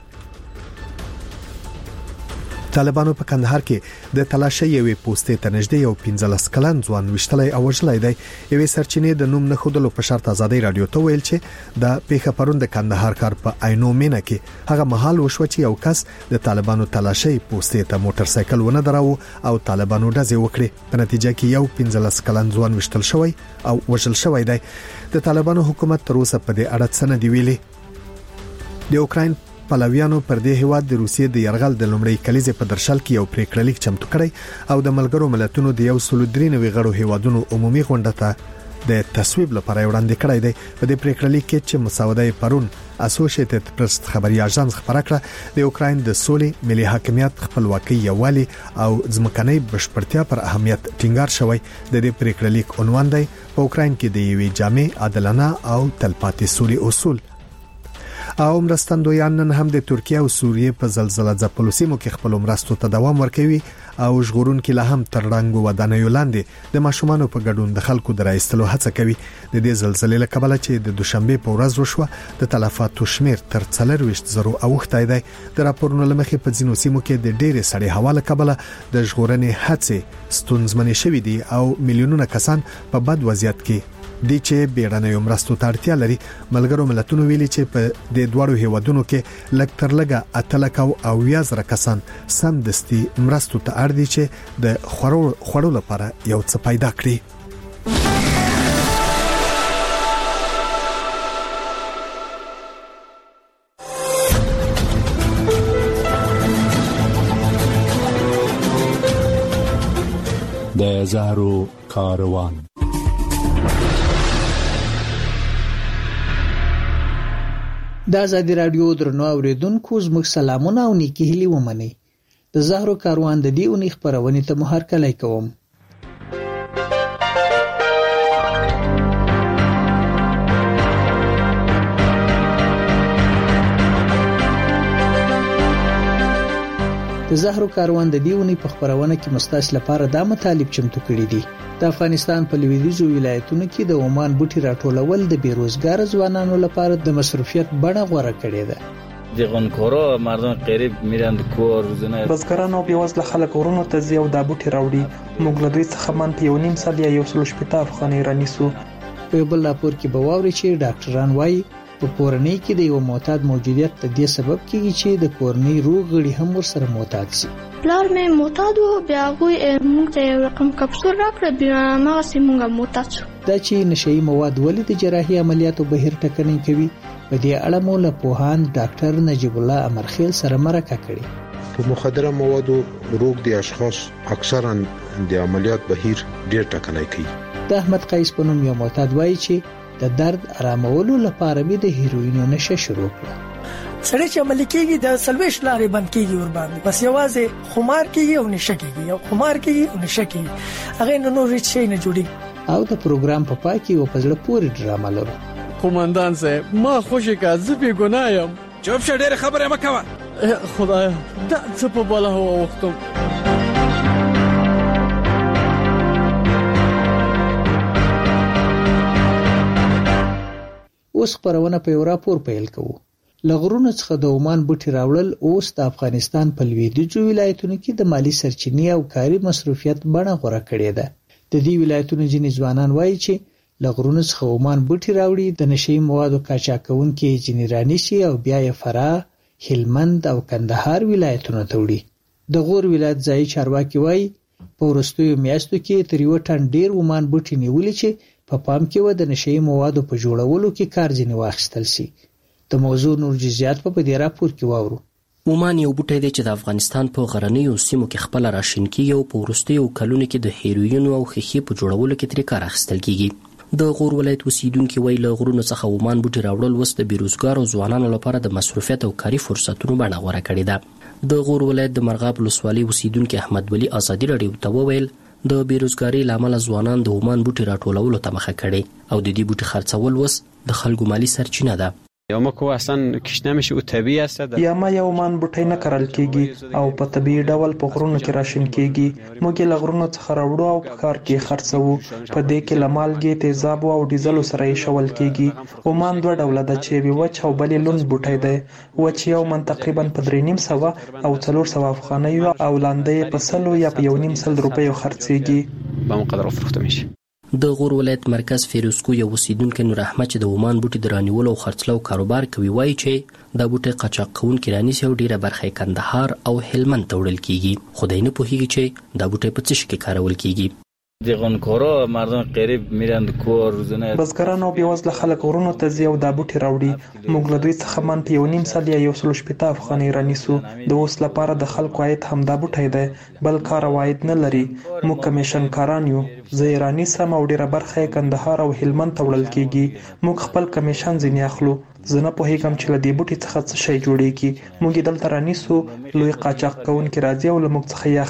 طالبانو په کندهار کې د تلاشي یوې پوسټې ته نږدې یو پنځلس کلن ځوان وشتلې او وژلې دی یوې سرچینې د نوم نه خودلو په شرط آزادۍ رادیو ته ویل چې د پیښه پرون د کندهار کار په عینو مینه کې هغه محل وشو چې یو کس د طالبانو تلاشي پوسټې ته موټر سایکل ونه دراو او طالبانو ډزې وکړي په نتیجه کې یو پنځلس کلن ځوان وشتل شوی او وژل شوی دی د طالبانو حکومت تر اوسه په دې اړه څه نه دی ویلي د اوکراین پلویانو پر دې هواد د روسیې د يرغل د لومړۍ کلیزې په درشل کې یو پریکړلیک چمتو کړی او د ملګرو ملتونو د یو سل درې نوي غړو هوادونو عمومي غونډه ته د تصویب لپاره وړاندې کړی دی په دې پریکړلیک کې چې مسوده پرون اسوسییټډ پریس خبري اژانس خبره کړه د اوکراین د سولې ملي حاکمیت خپلواکي یوالي او ځمکنۍ بشپړتیا پر اهمیت ټینګار شوی د دې پریکړلیک عنوان دی په اوکراین کې د یوې جامع عادلانه او تلپاتې سولې اصول او مرستندویان نن هم د ترکیه او سوریه په زلزلہ ځپلو سیمو کې خپل مرستو ته دوام ورکوي او ژغورون کې لا هم تر رنګ ودانیو لاندې د ماشومان په ګډون د خلکو درایستلو هڅه کوي د دې زلزلې له کبله چې د دوشنبه په ورځ وشوه د تلفاتو شمیر تر څلور ویشت زرو اوښتای دی د راپورونو لمخې په ځینو سیمو کې د ډېرې سړې هوا له کبله د ژغورنې هڅې ستونزمنې شوې دي او میلیونونه کسان په بد وضعیت کې دي چې بیړنۍ مرستو ته اړتیا لري ملګرو ملتونو ویلي چې په د دوړو هیوادونو کې لږ تر لږه اتلکو او یازره کسان سم دستي مرستو ته اړ دي چې د خورو خورو لپاره یو څه پیدا کړي د زهرو کاروان د آزادی رادیو درنو اوریدونکو زموږ سلامونه او نیکی هیلې ومنئ د زهرو کاروان د دې اونۍ خبرونه ته مو هرکلی کوم د زهرو کاروان د دې اونۍ په خبرونه کې مستاس لپاره د مطالب چمتو کړي دي د افغانستان په لویدیځو ولایتونو کې د عمان بوټي راټولول د بیروزګار ځوانانو لپاره د مصرفیت بڼه غوره کړې ده د غنکورو مردم قریب میرند کور روزنه بزګرانو په وسله خلک ورونو ته زیو د بوټي راوړي موږ له دوی څخه من په یو نیم سال یا یو سل شپږ افغانۍ رانیسو په بل راپور کې به واوري چې ډاکټران وایي په کورنۍ کې د یو معتاد موجودیت د دې سبب کیږي چې د کورنۍ روغ غړي هم ورسره معتاد شي پلار مې معتاد وو بیا هغه موږ ته یو رقم کپسول راکړ بیا ما سیمونګه معتاد شو دا چې نشئی مواد ولې د جراحي عملیاتو بهیر ټکنۍ کوي په دې اړه مو له پوهاند ډاکټر نجیب الله امرخیل سره مرکه کړې په مخدره موادو روغ دي اشخاص اکثرا د عملیات بهیر ډیر ټکنۍ کوي د احمد قیس په نوم یو معتاد وایي چې د درد آرامولو لپاره به د هیروینو نشه شروع کړه سړی چې عمل کېږي د سلويش لارې بند کېږي ور باندې بس یوازې خمار کېږي او نشه کېږي او خمار کېږي او نشه کېږي هغه نو نور هیڅ شي نه جوړي او د پروګرام په پای کې یو پزړه پوری ډرامه لرو قومندان صاحب ما خوشی کا زپی ګنایم چوپ شه ډېر خبره مکوه خدایا دا څه په بالا هوا وختم اوس خبرونه په یو راپور پیل کوو. لغرونو څخه د عمان بوټي راوړل اوس د افغانستان په لویدیځو ولایتونو کې د مالی سرچینې او کاري مصروفیت بڼه غوره کړې ده. د دې ولایتونو ځینې ځوانان وایي چې لغرونو څخه عمان بوټي راوړي د نشئی موادو قاچاقونکي ځینې رانیسي او بیا یې فراه، هلمند او کندهار ولایتونو ته وړي. د غور ولایت ځایي چارواکي وایي په وروستیو میاشتو کې تر یو ټن ډیر عمان بوټي نیولي چې په پا پام کې و د نشئی موادو په جوړولو کې کار ځینې واخیستل شي. د موضوع نور جزئیات په دې راپور کې واورو. عمان یو بوټی دی چې د افغانستان په غرنیو سیمو کې خپل راشین کیږي او په وروستیو کلونو کې د هیروین او خښې په جوړولو کې ترې کار اخیستل کیږي. د غور ولایت اوسیدونکي وایي له غرونو څخه عمان بوټي راوړل اوس د بیروزګارو ځوانانو لپاره د مصروفیت او کاري فرصتونو بڼه غوره کړې ده. د غور ولایت د مرغاب ولسوالۍ اوسیدونکي احمد ولی ازادي راډیو ته وویل د بیروزګارۍ له امله ځوانان د عمان بوټي راټولولو ته مخه کړي او د دې بوټي خرڅول اوس د خلکو مالی سرچینه ده. یا ما کو اصلا کش نمیشه او طبیعی است. یا ما یو مان بوټی نه کرل کیږي او په طبیعي ډول په غرونو کې راشین کیږي. موږ له غرونو څخه راوړو او په کار کې خرڅوو. په دې کې لمالګي، تیزاب او ډیزل سره یې شول کیږي. عمان دوه ډوله د چې وی وچ او بلې لوند بوټی دی. وچ یو من تقریبا په درې نیم سوه او څلور سوه افغانۍ او لاندې په سلو یا په یو نیم سل روپیو خرڅيږي. به مقدار فروخته میشه. د غور ولایت مرکز فیروزکو یو اوسیدونکی نور احمد چې د عمان بوټي د رانیولو او خرڅلاو کاروبار کوي وایي چې دا بوټي قاچاق کوونکي رانیسي او ډیره برخه کندهار او هلمند ته وړل کیږي. خدای نه پوهیږي چې دا بوټي په څه شي کې کارول کیږي. دیغونکورو مردم قریب میرن کور روزنه بزګران او بیوزله خلک ورونو ته ځي او دا بوټي راوړي. موږ له دوی څخه من په یو نیم سال یا یو سل شپېته افغانۍ رانیسو. د اوس لپاره د خلکو عاید هم دا بوټی دی، بل کار او عاید نه لري. موږ کمیشن کاران یو، زه یې رانیسم او ډیره برخه یې کندهار او هلمند ته وړل کیږي. موږ خپل کمیشن ځینې اخلو. زه نه پوهیږم چې له دې بوټي څخه څه شی جوړیږي. موږ یې دلته رانیسو، لوی قاچاق کوونکي راځي او له موږ څخه یې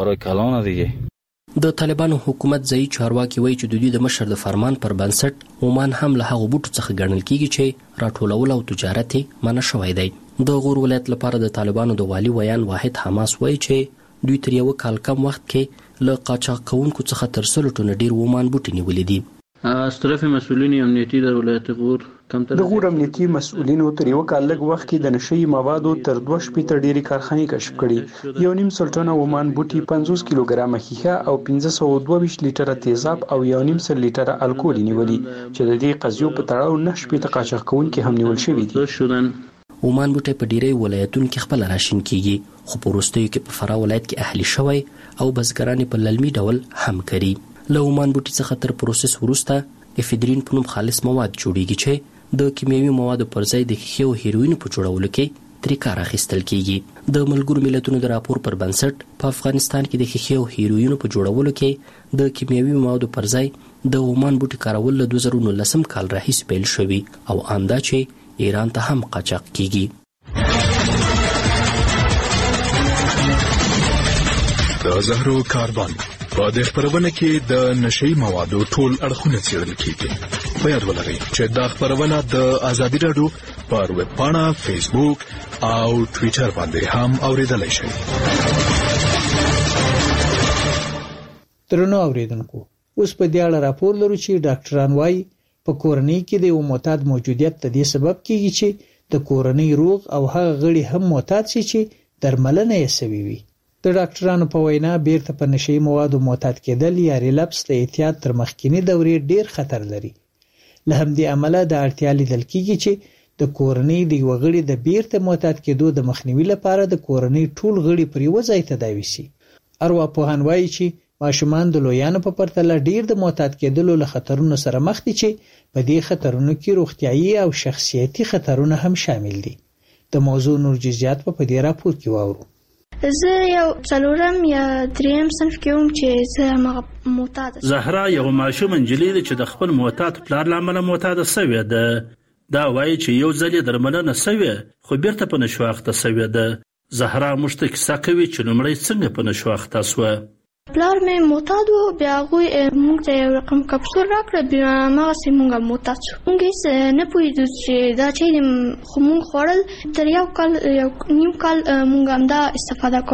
اخلي. د طالبانو حکومت ځایي چارواکي وایي چې د دوی د مشر د فرمان پر بنسټ عمان هم له هغو بوټو څخه ګڼل کیږي چې راټولول او تجارت یې منع شوی دی. د غور ولایت لپاره د طالبانو د والي ویان واحد حماس وایي چې دوی تر یو کال کم وخت کې له قاچاق کوونکو څخه تر سلو ټنه ډیر عمان بوټي نیولي دي. از طرف مسئولین امنیتی در ولایت غور د غور امنیتي مسؤلینو تر یو کال لږ وخت کې د نشئی موادو تر دوه شپېته ډېرې کارخانې کشف کړي. یو نیم سل ټنه عمان بوټي، پنځوس کیلوګرامه ښیښه او پنځه سوه دوه ویشت لیټره تیزاب او یو نیم سل لیټره الکول نیولي چې د دې قضیو په تړاو نه شپېته قاچاق کوونکي هم نیول شوي دي. عمان بوټي په ډیری ولایتونو کې خپل راشین کیږي، خو په وروستیو کې په فراه ولایت کې اهلي شوی او بزګران په للمي ډول هم کوي. له عمان بوټي څخه تر پروسس وروسته افیدرین په نوم خالص مواد جوړیږي چې د کیمیاوي موادو پر ځای د ښیښې او هیروین په جوړولو کې ترې کار اخیستل کیږي. د ملګرو ملتونو د راپور پر بنسټ په افغانستان کې د ښیښې او هیروین په جوړولو کې د کیمیاوي موادو پر ځای د عمان بوټي کارول له دوه زره نولسم کال راهیسې پیل شوي او آندا چې ایران ته هم قاچاق کیږي. د زهرو کاروان په دې خبرونه کې د نشئی موادو ټول اړخونه څېړل کیږي. په یاد ولرئ چې دا خبرونه د ازادي راډیو پر ویب پاڼه، فیسبوک او ټویټر باندې هم اوریدلای شئ. درنو اوریدونکو، اوس په دې اړه راپور لرو چې ډاکټران وايي په کورنۍ کې د یو معتاد موجودیت د دې سبب کیږي چې د کورنۍ روغ او هغه غړي هم معتاد شي چې درملنه یې سوي وي. د ډاکټرانو په وینا بیرته په نشئی موادو معتاد کېدل یا ریلپس د احتیاط تر مخکینی دورې ډیر خطر لري. له همدې امله د اړتیا لیدل کیږي چې د کورنۍ د یو غړي د بیرته معتاد کېدو د مخنیوي لپاره د کورنۍ ټول غړي پر یو ځای تداوي شي. ارواپوهان وایي چې ماشومان د لویانو په پرتله ډیر د معتاد کېدلو له خطرونو سره مخ دي چې په دې خطرونو کې روغتیايي او شخصیتي خطرونه هم شامل دي. د موضوع نور جزئیات په دې راپور کې واورو. زه یو څلورم یا دریم صنف کې وم چې زه معتاد یم. زهرا یو ماشوم نجلۍ ده چې د خپل معتاد پلار له امله معتاده شوې ده. دا وایي چې یو ځل یې درملنه شوې خو بیرته په نشو اخته شوې ده. زهرا موږ ته کیسه کوي چې لومړی څنګه په نشو اخته شوه. پلار مې معتاد و، بیا هغوی موږ ته یو رقم کپسول راکړه، بیا هماغسې موږ معتاد شو. موږ هېڅ نه پوهېدو چې دا چی دی، خو موږ خوړل. تر یو کال یو نیم کال موږ همدا استفاده کول.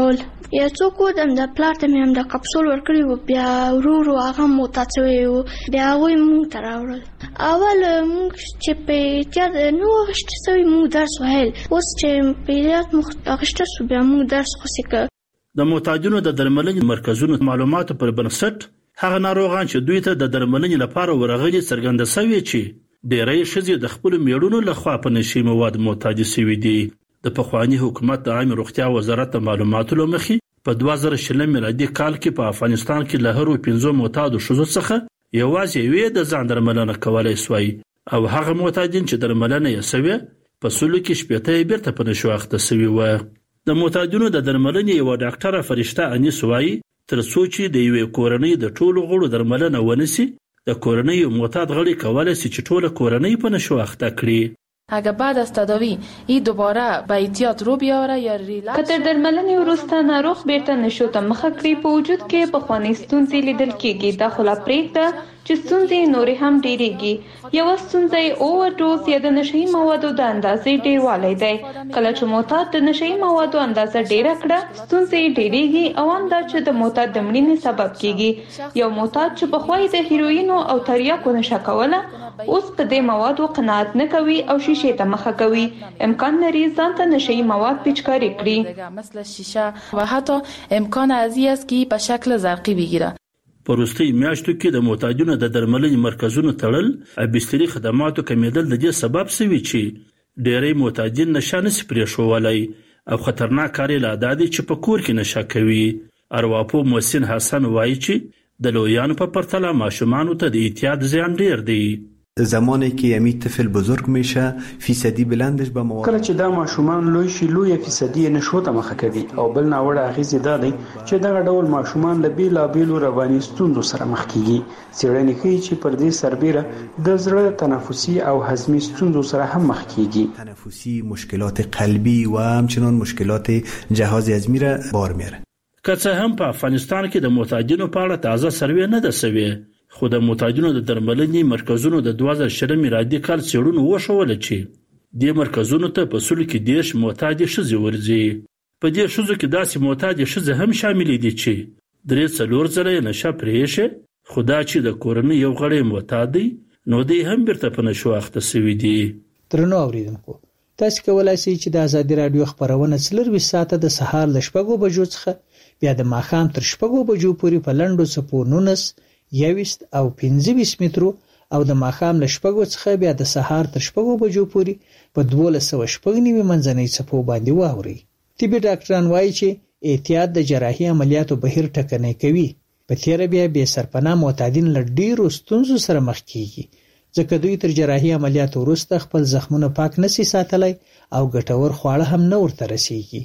یا څوک ودم د پلار ته مې هم د کپسول ورکړی وو بیا ورو ورو هغه معتاد شوی وو بیا هغوی موږ ته راوړل اول موږ چې په احتیاط نه و اخیستی سوی موږ درس ویل اوس چې په احتیاط موږ اخیسته سو بیا موږ درس خوسې که د معتادینو د درملنې مرکزونو معلوماتو پر بنسټ هغه ناروغان چې دوی ته د درملنې لپاره ورغلي څرګنده شوې چې ډېری ښځې د خپلو میړونو لخوا په نشي مواد معتادي شوي دي. د پخواني حکومت د عامه روغتیا وزارت د معلوماتو له مخې په دوه زره شلم میلادي کال کې په افغانستان کې له هرو پنځو معتادو ښځو څخه یوازې یوې د ځان درملنه کولی سوی او هغه معتادین چې درملنه یې سوې په سلو کې شپېته یې بیرته په نشو اخته سوي وه. د معتادینو د درملنې یوه ډاکټره فرشته انیس وایي تر څو چې د یوې کورنۍ د ټولو غړو درملنه ونیسي د کورنۍ یو معتاد غړی کولی سي چې ټوله کورنۍ په نشو اخته کړي. اگر بعد از تداوی این دوباره به احتیاط رو بیاره یا ریلکس که تر درملنې وروسته ناروغ بیرته نشو ته مخه کړي په وجود کې پخوانۍ ستونزې لیدل کېږي دا خو لا پرېږده چې ستونزې نورې هم ډېرېږي. یوه ستونزه یې اوورډوز یا د نشهیي موادو د اندازې ډېروالی دی. کله چې معتاد د نشهیي موادو اندازه ډېره کړه ستونزې یې ډېرېږي او هم دا چې د معتاد د مړینې سبب کېږي. یو معتاد چې پخوا یې د هیروینو او تریاکو نشه کوله اوس په دې موادو قناعت نه کوي او شیشې ته مخه کوي. امکان لري ځان ته نشهیي مواد پیچکاري کړي مثل شیشه و حتی امکان از این است که په شکل زرقی بگیره. په وروستیو میاشتو کې د معتادینو د درملنې مرکزونو تړل او بستري خدماتو کمیدل د دې سبب شوي چې ډېری معتادین نشه نشي پرېښودلی او خطرناک کار یې لا دا دی چې په کور کې نشه کوي. ارواپوه محسن حسن وایي چې د لویانو په پرتله ماشومانو ته د احتیاط زیان ډېر دی. زمانی که یمی طفل بزرگ میشه فیصدی بلندش به مواد کله چې دا ماشومان لوی شي لوی فیصدی نشو ته مخه کوي او بل ناوړه اغیزې دا دی چې دغه ډول ماشومان له بیلابیلو رواني ستونزو سره مخ کیږي. څېړنې ښیي چې پر دې سربیره د زړه تنفسي او هضمي ستونزو سره هم مخ کیږي. تنفسي مشکلات قلبی و همچنان مشکلات جهاز هضمی را بار میاره. که څه هم په افغانستان کې د معتادینو په اړه تازه سروې نه ده سوې خو د معتادینو د درملنې مرکزونو د دوه زره شلم میلادي کال څېړنو وښوله چې دې مرکزونو ته په سلو کې دېرش معتادې ښځې ورځي. په دې ښځو کې داسې معتادې ښځې هم شاملې دي چې درې څلور ځله یې نشه پرېښې خو دا چې د کورنۍ یو غړی معتاد دی نو دی هم بیرته په نشو اخته سوي دي. درنو اوریدونکو تاسو کولای شئ چې د ازادي رادیو خبرونه څلرویشت ساعته د سهار له شپږو بجو څخه بیا د ماښام تر شپږو بجو پورې په لنډو څپو نونس یویشت او پنځه ویشت مترو او د ماښام له شپږو څخه بیا د سهار تر شپږو بجو پورې په دولس سوه شپږ نوي منځنۍ څپو باندې واورئ. طبي ډاکټران وایي چې احتیاط د جراحي عملیاتو بهیر ټکنی کوي. په تیره بیا بې سرپناه معتادین له ډېرو ستونزو سره مخ کیږي ځکه دوی تر جراحي عملیاتو وروسته خپل زخمونه پاک نشي ساتلی او ګټور خواړه هم نه ورته رسیږي.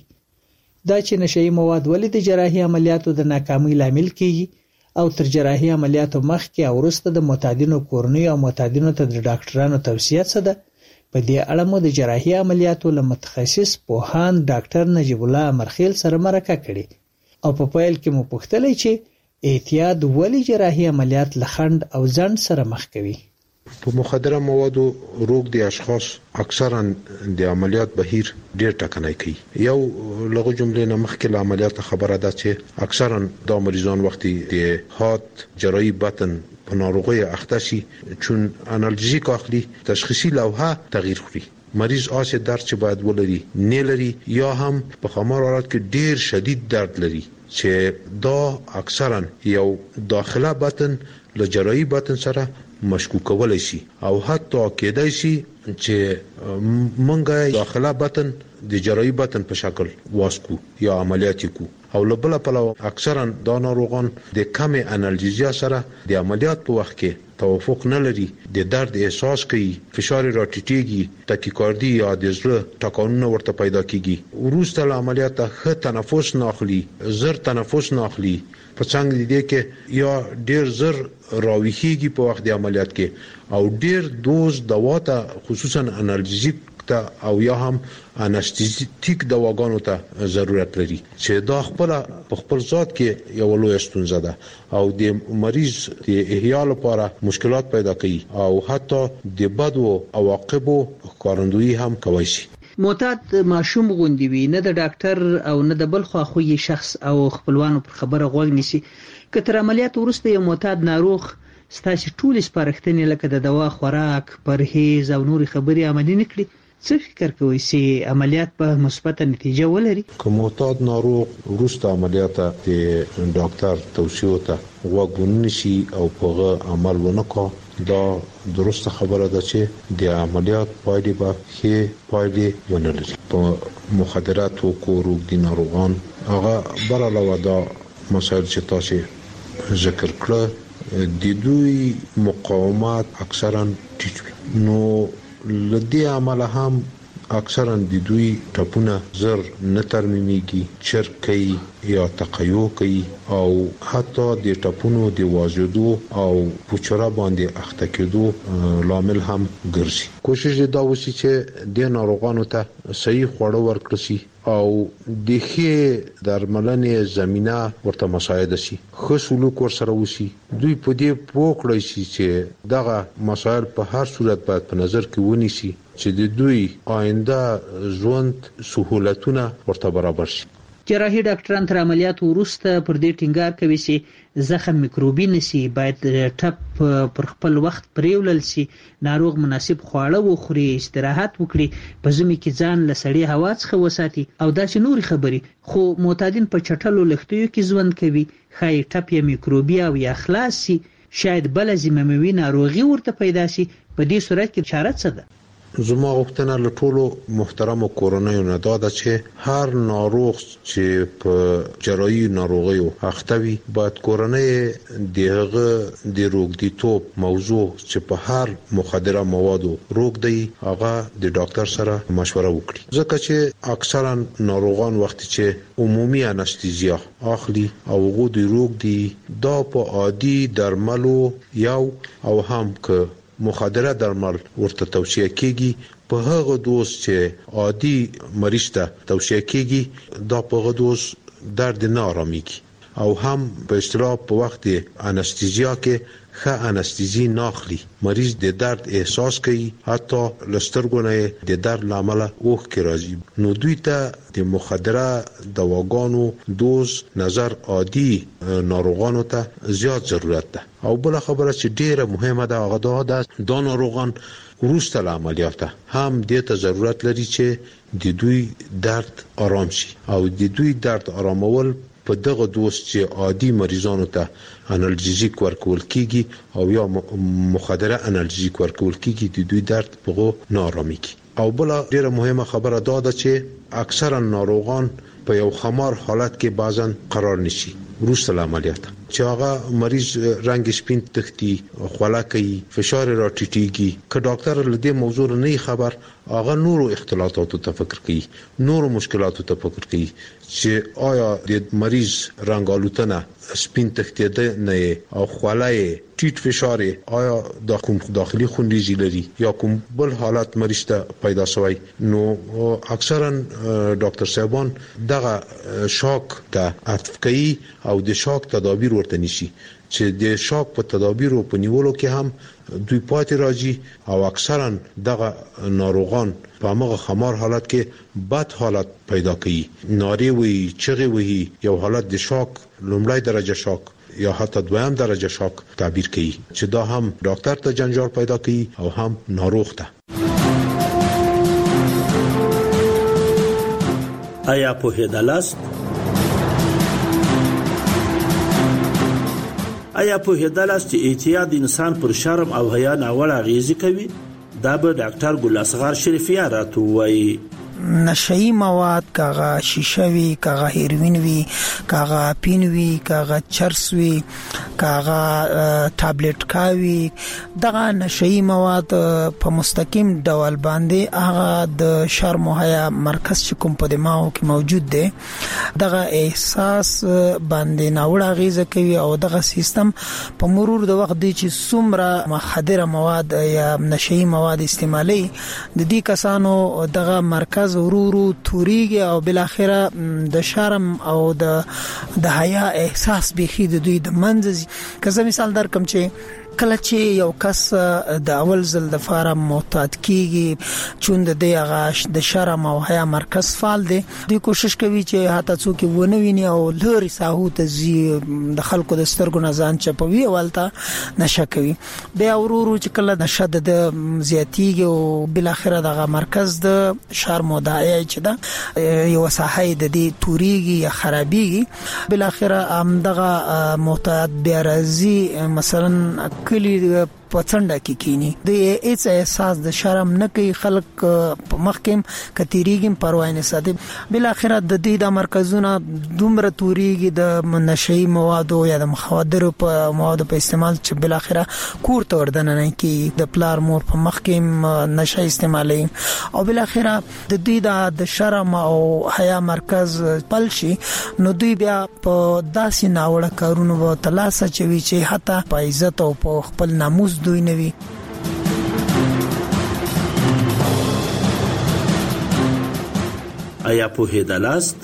دا چې نشهیي مواد ولې د جراحي عملیاتو د ناکامۍ لامل کیږي او تر جراحي عملیاتو مخکې او وروسته د معتادینو کورنۍ او معتادینو ته د ډاکټرانو توصیه څه ده په دې اړه مو د جراحي عملیاتو له متخصص پوهاند ډاکټر نجیب الله امرخیل سره مرکه کړې او په پیل کې مو پوښتلی چې احتیاط ولې جراحي عملیات له خنډ او ځنډ سره مخ کوي. په مخدره موادو روغ دي اشخاص اکثرا د عملیات بهیر ډیر ټکنی کوي. یو لغو جملې نه مخکې له عملیات خبره ده چې اکثرا د مریضان وختي د هات جراحي بطن په ناروغي اخته شي چون انالژیک اخلي تشخیصي لوحه تغییر خوري. مریض آسه درد چې باید ولري نه لري یا هم په خمار حالت کې ډیر شدید درد لري چې دا اکثرا یو داخله بطن له جراحي بطن سره مشکوک کولای شي او حتی کېدای شي چې مونږه داخله بطن د جراحي بطن په شکل واسکو یا عملیات کو او لبل په اکثرا دا ناروغان د کم انالژیزیا سره د عملیات په وخت کې توافق نه لري د درد احساس کوي فشار راټیټيږي تاکیکاردي یا د زړه ټکانونه ورته پیدا کیږي وروسته له عملیات ښه تنفس نه اخلي زر تنفس نه اخلي په څنګه دي کې یا ډیر زر راويخيږي په وخت د عملیات کې او ډیر دوز دوا ته خصوصا انالژیک ته او یا هم انستیزیک دواګانو ته ضرورت لري چې دا خپل په خپل ذات کې یو لوی ستونزه ده او د مریض د احیا لپاره مشکلات پیدا کوي او حتی د بدو عواقبو ښکارندویي هم کوي شي. معتاد ماشوم غوندي وي، نه د ډاکټر او نه د بل خواخوږي شخص او خپلوانو پر خبره غوږ نیسي. که تر عملیات وروسته یو معتاد ناروغ ستاسو ټول سپارښتنې لکه د دوا، خوراک، پرهیز او نورې خبرې عملي نکړي، څه فکر کوئ چې عملیات په مثبته نتیجه ولري؟ که معتاد ناروغ وروسته عملیات د ډاکټر توصیو ته غوږ ونیسي او په عمل ونکړي، دا درسته خبره ده چې د عملیات پایلې به ښې پایلې ونه لري. په مخدراتو کې روږدي ناروغان هغه بر علاوه دا مسایل چې تاسو ذکر کړل د دوی مقاومت اکثرا ټیټ وي، نو لدی عمل هم اکثرا د دوی ټپونه زر نه ترمیمیږي، چرک کوي یا تقیو کوي او حتی د ټپونو د واجدو او پوچرا باندې اخته کېدو لامل هم ګرځي. کوشش دا وشي چې د ناروغانو ته صحیح خوړو ورکړل شي او د ښې درملنې زمينه ورته مساعده شي، ښه سلوک ورسره وشي. دوی په دې پوه کړی شي چې دغه مسایل په هر صورت باید په نظر کې ونیسي چې د دوی آینده ژوند سہولتونه ورته برابر شي. جراحي ډاکټران تر عملیات وروسته پر دې ټینګار کوي چې زخم میکروبي نشي، باید ټپ پر خپل وخت پریولل شي، ناروغ مناسب خواړه وخوري، استراحت وکړي، په ژمي کې ځان له سړې هوا څخه وساتي او داسې نورې خبرې. خو معتادین په چټلو لښتیو کې ژوند کوي، ښایي ټپ یا میکروبي او یا خلاص شي، شاید بل زمومي ناروغي ورته پیدا شي. په دې صورت کې چاره څه ده؟ زما غوښتنه له ټولو محترمو کورنیو نه دا ده چې هر ناروغ چې په جراحي ناروغیو اخته وي باید کورنۍ دغه د روغتیتوب موضوع چې په هر مخدره موادو روغ دی هغه د ډاکټر سره مشوره وکړي، ځکه چې اکثرا ناروغان وخت چې عمومي انستيزیا اخلي او هغه د روغ دی دا په عادي درملو یو او هم که مخدره درمل ورته توصیه کیږي په هغه دوز چې عادي مریض ته توصیه کیږي دا په هغه دوز درد نه آرامیږي او هم په اصطلاح په وخت انستيزیا کې ښه انستيزي ناخلي، مریض د درد احساس کوي، حتی لسترګونه د درد لامل اوخ کې راځي. نو دوی ته د مخدره دواګانو دوز نظر عادي ناروغانو ته زیات ضرورت ده. او بل خبره چې ډیره مهمه ده هغه دا ده د ناروغان وروسته له عملیاته هم د ته ضرورت لري چې د دوی درد آرام شي او د دوی درد آرامول په دغه دوز چې عادي مریضانو ته انالجیزیک ورکول کیږي او یا مخدره انالجیزیک ورکول کیږي د دوی درد په نه آرامیږي. او بل ډیره مهمه خبره دا ده چې اکثرا ناروغان په یو خمار حالت کې بعضن قرار نشي وروسته له عملیات چې هغه مریض رنگ سپین تختی، خوله کوي، فشار را ټیټیږي. که ډاکټر له دې موضوع نه خبر هغه نورو اختلالاتو ته فکر کوي، نورو مشکلاتو ته فکر کوي چې آیا د مریض رنگ آلوتنه سپین تختی ده نه او خوله ټیټ فشار آیا د کوم داخلي خونریزي لري یا کوم بل حالت مریض ته پیدا شوی. نو اکثرا ډاکټر صاحبان دغه شاک ته عطف کوي او د شاک تدابیر ورته نشي چې د شاک په تدابیرو په نیولو کې هم دوی پاتې راځي او اکثرا دغه ناروغان په هغه خمار حالت کې بد حالت پیدا کوي، ناری وي، چغې وي، یو حالت د شاک لومړی درجه شاک یا حتی دویم درجه شاک تعبیر کوي چې دا هم ډاکټر ته جنجال پیدا کوي او هم ناروغ ته. آیا په هدالاست آیا په هدالاست چې اعتیاد انسان پر شرم او حیا ناوړه اغیزه کوي؟ دا به ډاکټر ګل اصغر شریفیان راته وایي. نشئی مواد کاغه شیشه وی، کاغه هیروین وی، کاغه پین وی، کاغه چرس وی، کاغه ټابلیټ کاوی، دغه نشئی مواد په مستقیم ډول باندې هغه د شرم او حیا مرکز چې کوم په دماغو کې موجود دی دغه احساس باندې ناوړه غیزه کوي او دغه سیستم په مرور د وخت دی چې څومره مخدره مواد یا نشئی مواد استعمالي د دې کسانو دغه مرکز ورورو توريږي او بل اخره د شرم او د د حیا احساس به خید دوی د منځ که زه مثال درکم چې کله چې یو کس د اول ځل د فاره معتاد کیږي چون د دغه د شرم او حیا مرکز فعال دی دوی کوشش کوي چې هاته څوک ونه ویني او لوري ساحو ته زی د خلکو د سترګو نه ځان چپوي ولته نشه کوي بیا ورورو چې کله د شد د زیاتیږي او بل اخره دغه مرکز د شرم او حیا چې دا یو ساحه د دې توريږي یا خرابيږي بل اخره هم دغه معتاد بیا راځي مثلا کلی پڅنډه کې کینی د هیڅ احساس د شرم نه کوي خلک په مخکم کتیریګم پروا نه ساتي بل اخره د دې د مرکزونه دومره توريږي د نشئی مواد او یا د مخدر په مواد په استعمال چې بل اخره کور ته وردن نه کی د پلار مور په مخکم نشه استعمالي او بل اخره د دې د شرم او حیا مرکز پلشي نو دوی بیا په داسې ناوړه کارونو و تلاسه چوي چې حتی په عزت او په خپل ناموس دوی نوي آیا په هدالاست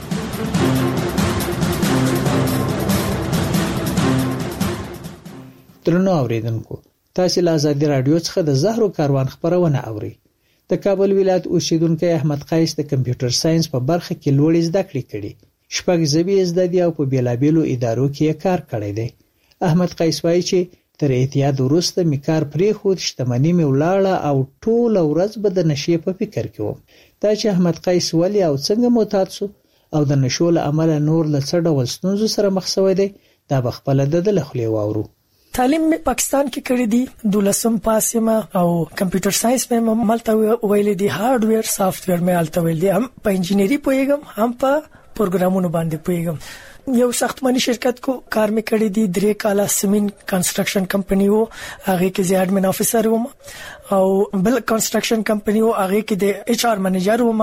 درنو اوریدونکو تاسو له آزادي رادیو څخه د زهرو کاروان خبرونه اوري د کابل ولایت اوسیدونکو احمد قیس د کمپیوټر ساينس په برخه کې لوړ زده کړې کړې شپږ ژبې زده دي او په بیلابیلو ادارو کې کار کړی دی احمد قیس وایي چې تر اعتیاد وروسته می کار پرې خو شتمنۍ می ولاړه او ټول ورځ به د نشې په فکر کې وم دا چې احمد قیس ولی او څنګه معتاد شو او د نشو له عمل نور له څه ډول ستونزو سره مخ شوی دی دا بخپل د لخلې واورو تعلیم می پاکستان کې کړی دی دولسم پاسمه او کمپیوټر ساينس مې ملته ویلې دی هارډویر سافټویر مې الته ویل دي هم په انجینری پوهیږم هم په پروګرامونو باندې پوهیږم یو ساختماني شرکت کو کار مې کړی دی درې کاله سیمین کنسټرکشن کمپنی وو هغه کې زه اډمن افیسر وم او بل کنسټرکشن کمپنی وو هغه کې د ایچ آر منیجر وم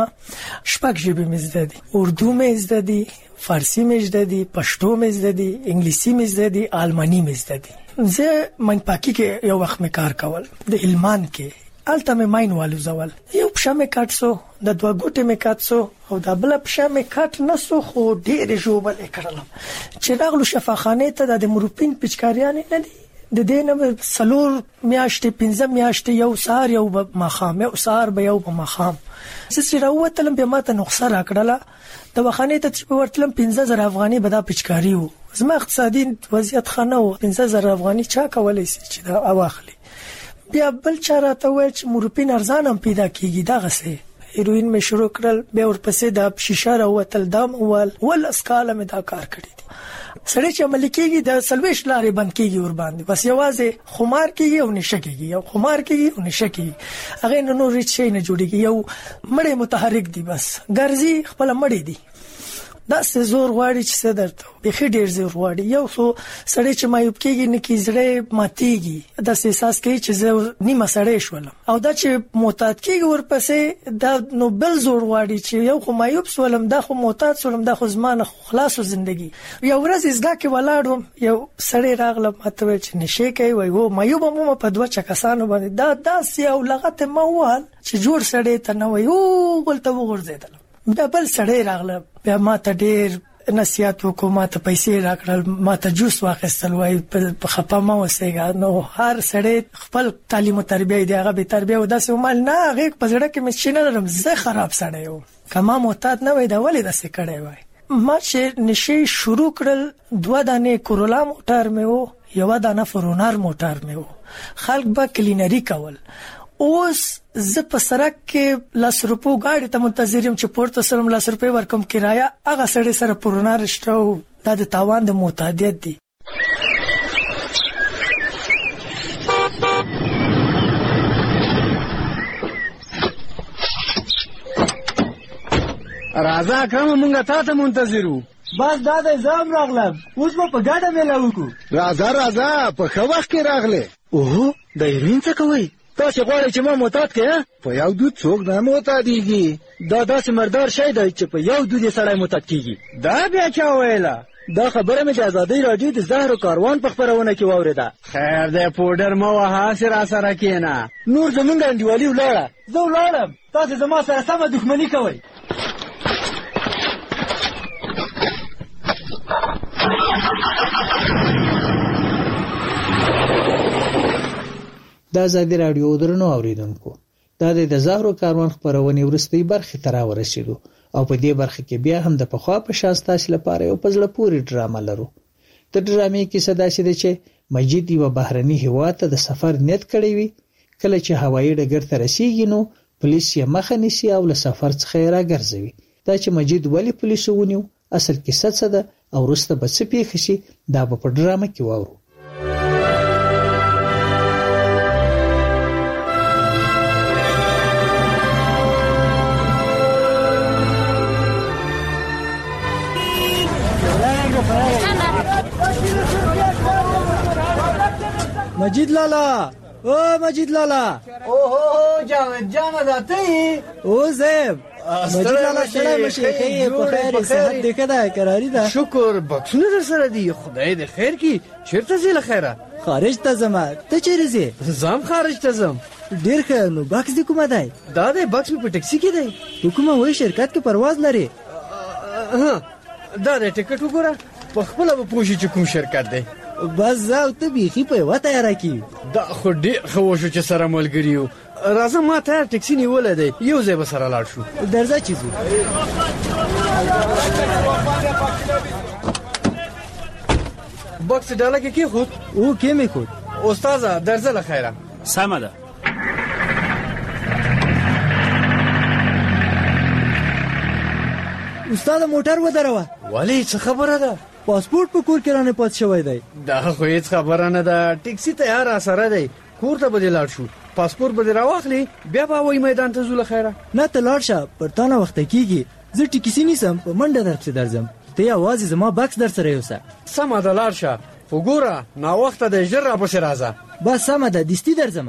شپږ ژبې مې زده دي اردو مې زده دي فارسی مې زده دي پښتو مې زده دي انګلیسي مې زده دي آلماني مې زده دي زه منپاکي کې یو وخت مې کار کول د علمان کې الته مې ماين والو زول یو پښه مې کاټسو د دوه ګوتې مې کاټسو او د بل پښه مې کاټ نسو خو ډېر جوبل کړلم چې راغلو شفاخانه ته د مروپین پچکاریان نه دي د دینه سلور میاشتې پنځه میاشتې یو سار یو مخام یو سار به یو مخام چې راوتلم به ماته نقصه راکړله د وخانه ته چې ورتلم پنځه زره افغاني به دا پچکاری وو زما اقتصادي وضعیت خانه و پنځه زره افغاني چا کولای شي چې دا اواخلي بیا بل چاره ته وای چې مورپین ارزان هم پیدا کیږي دا غسه هیروین مې شروع کړل بیا ورپسې د شیشه راوتل دام اول ول اسکاله مې دا کار کړی دی سړی چې عمل کیږي د سلويش لارې بند کیږي ور باندې بس یوازې خمار کیږي او نشه کیږي یو خمار کیږي او نشه کیږي هغه نو نور هیڅ شي نه جوړیږي یو مړې متحرک دی بس ګرځي خپل مړې دی دا څه زور غواړي چې څه درته به خې ډیر زور غواړي یو څو سړی چې مایوب کېږي نه کې زړه ماتيږي دا احساس کوي چې زه نیمه سړی شولم او دا چې معتاد کېږي ورپسې دا نو بل زور غواړي چې یو خو مایوب شولم دا خو معتاد شولم دا خو زمانه خلاصو ژوندۍ یو ورځ زګه کې ولاړم یو سړی راغله ماته چې نشه کوي وای وو مایوب مو په دوه چکسانو باندې دا داس یو لغت موال چې جوړ سړی ته نه وای او بلته وګرځیدل دا بل سړی راغله بیا ما ته ډیر نصیحت وکړ ما ته پیسې راکړل ما ته جوس واخیستل وای په خپه ما وسېګا نو هر سړی خپل تعلیم او تربیه دی هغه به تربیه او داسې مال نه هغه په زړه کې مې شینه لرم زه خراب سړی یم کما معتاد نه وای دا ولې داسې کړی وای ما چې نشي شروع کړل دوه دانه کورولا موټر مې وو یو دانه فرونار موټر مې وو خلک به کلینری کول اوس زه په سرک کې لاس روپو گاډي ته منتظر یم چې پورته سلام لاس روپے ورکم کرایه هغه سړی سره پرونه رښتو دا د تاوان د معتادیت دی راځه اکرم مونږه تا ته منتظرو بس دا د زام راغلم اوس په ګاډه مې لاوکو راځه راځه په خو وخت کې راغله اوه د ایرین څه کوي تاسو غواړئ چې ما معتاد کړئ په یو دود څوک نه معتادیږي دا داسې مردار شی دی چې په یو دود یې سړی معتاد کیږي دا بیا چا ویله دا خبره مې د آزادۍ راډیو د زهرو کاروان په خپرونه کې واورېده خیر دی پوډر مه وهه هسې راسره کښېنه نور زموږ انډیوالي ولاړه زه ولاړم تاسو زما سره سمه دښمني کوئ د ازادي رادیو درنو اوریدونکو دا د زهرو کاروان خبرونه ورستۍ برخه تر ورسېدو او په دې برخه کې بیا هم د پخوا په شان تاسو لپاره یو پزړه پوری ډرامه لرو. د ډرامې کې صدا شې چې مجید یو بهرني هیواد ته د سفر نیت کړی وي. کله چې هوایي ډګر ته رسیږي نو پولیس یې مخه نیسي او له سفر څخه راګرځوي. دا چې مجید ولی پولیس ونیو اصل کیسه څه ده او وروسته به څه پیښ شي دا به په ډرامه کې واورو. مجید لالا او مجید لالا او هو جاوید جان داتی او زیب مجید لالا سلام مشي خیر په خیر صحت دې کده قراری ده. شکر بخښنه در سره دی خدای دې خیر کی. چیرته زی له خیره؟ خارج ته زما ته چیرې زی؟ زم خارج ته زم. ډیر ښه نو باکس دې کومه دی؟ دا دې باکس په ټیکسي کې دی. حکومت وایي شرکت کې پرواز لري. ها دا دې ټیکټ وګوره په خپل به پوښي چې کوم شرکت دی. بس زاو ته بیخي په وته تیار کی. دا خو ډیر خو شو چې سره ملګریو. راځه ما ته ټیکسي نیولې دی یو ځای به سره لاړ شو. درځه چیزو باکس ډاله کې کې خود او کې مې خود استاذه درځه له خیره. سمه ده. استاد موټر ودروه. ولی څه خبره ده؟ پاسپورت په کور کې رانه پات شوی دی. دا خو هیڅ خبره نه ده. ټیکسي تیار سره دی کور ته به لاړ شو. پاسپورت به راواخلي بیا به وای میدان ته زول خیره. نه ته لاړ شه پر تا نه وخت کیږي. زه ټیکسي نیسم په منډه درڅ درځم. ته یوازې زما باکس در سره یوسه. سمه ده لاړ شه. وګوره نا وخت د ژر را پسې راځه. بس سمه ده دستی درځم.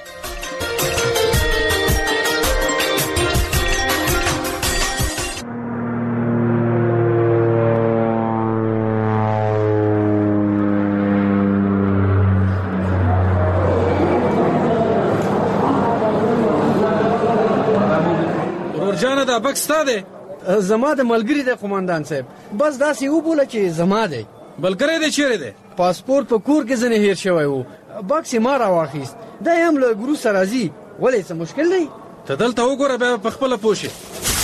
دا بکس تا دی؟ زما د ملګری د قومندان صاحب. بس داسې وبوله چې زما دی. بلګری دی چیرې دی؟ پاسپورت په کور کې ځنې هیر شوی وو. بکس یې ما راواخیست. دا یې هم له ګرو سره ځي. ولې څه مشکل دی؟ ته دلته وګوره بیا په خپله پوه شې.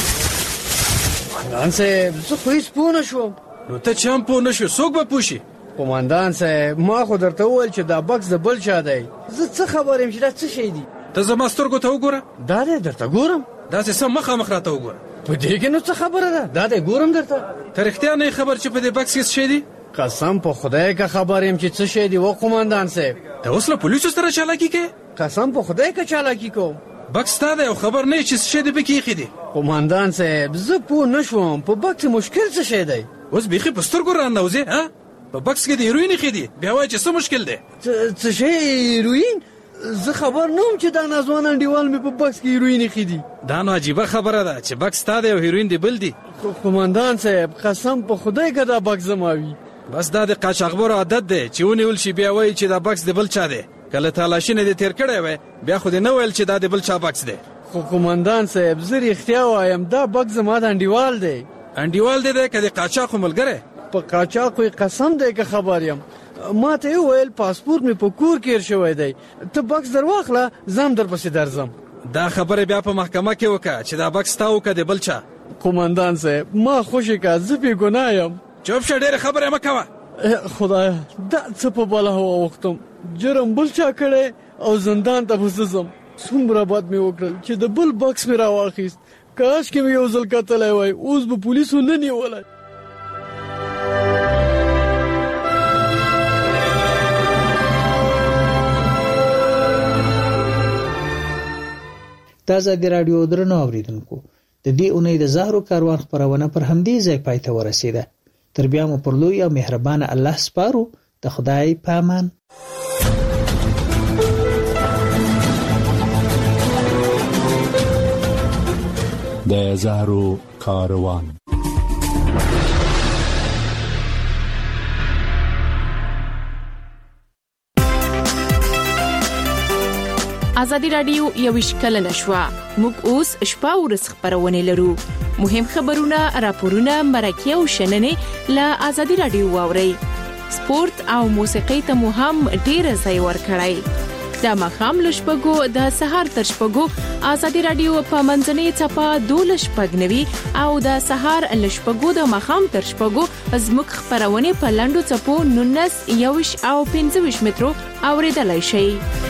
قومندان صاحب زه خو هېڅ پوه نه شوم. نو ته چې هم پوه نه شوې څوک به پوه شي؟ قومندان صاحب ما خو درته وویل چې دا بکس د بل چا دی. زه څه خبر یم چې دا څه شی دی؟ ته زما سترګو ته وګوره. دا دی درته ګورم. داسې سم مخامخ راته وګوره. په دې کې نو څه خبره ده؟ دا دی ګورم درته. ته رښتیا نه خبر چې په دې بکس کې څه شی دی؟ قسم په خدای که خبر یم چې څه شی دی و قومندان صاحب. ته اوس له پولیسو سره چالاکي کوې؟ قسم په خدای که چالاکي کوم. بکس تا دی او خبر نه یې چې څه شی دی پکې ایښی دی. قومندان صاحب زه پوه نه شوم په بکس مشکل څه شی دی. اوس بیخي په سترګو راننوځې ها؟ په بکس کې د هیروین ایښی دی بیا وایې چې څه مشکل دی؟ څه شی هیروین؟ زه خبر نه وم چې دا ناځوان انډیوال مې په بکس کې هیروین ایښي دي. دا نو عجیبه خبره ده چې بکس تا دی او هیروین دی بل دی. قومندان صاحب قسم په خدای که دا بکس زما وي. بس دا د قاچاقبرو عادت دی چې ونیول شي بیا وایي چې دا بکس د بل چا دی. کله تالاشي نه دې تېر کړی وی بیا خو دې نه ویل چې دا د بل چا بکس دی. خو قومندان صاحب زه رښتیا وایم دا بکس زما د انډیوال دی. انډیوال دی دی که د قاچاقو ملګری؟ په قاچاقو قسم دی که خبر یم. ما ته وویل پاسپورت مې په کور کې هیر شوی دی. ته بکس در واخله زه هم درپسې درځم. دا خبره بیا په محکمه کې وکړه چې دا بکس تا و که د بل چا. قومندان صاحب ما خوشې که زه بې ګناه یم. چوپ شه ډېرې خبرې مه کوه. خدایه دا څه په بله هوا وختم. جرم بل چا کړی او زندان ته به زه ځم. څومره بد مې وکړل چې د بل بکس مې راواخیست. کاش کې مې یو ځل کتلی وای اوس به پولیسو نه نیولی. د ازادي راډیو درنو اوریدونکو د دې اونۍ د زهرو کاروان خبرونه پر همدې ځای پای ته ورسیده. تر بیا مو پر لوی او مهربان الله سپارو. د خدای په امان. د زهرو کاروان. ازادي رادیو یو اشکال نشوا. موږ اوس شپه ورځ خبرونه لرو. مهم خبرونه، راپورونه، مرکه او شننې له ازادي رادیو واوري. سپورت او موسیقي ته مو هم ډیر ځای ورکړئ. د ماښام له شپږو د سهار تر شپږو ازادي رادیو په منځنۍ چپه دولس شپږ نوي او د سهار له شپږو د ماښام تر شپږو زموږ خپرونې په لاندو چپو نونس یوش او پنځه ویشت مترو اوریدلای شئ.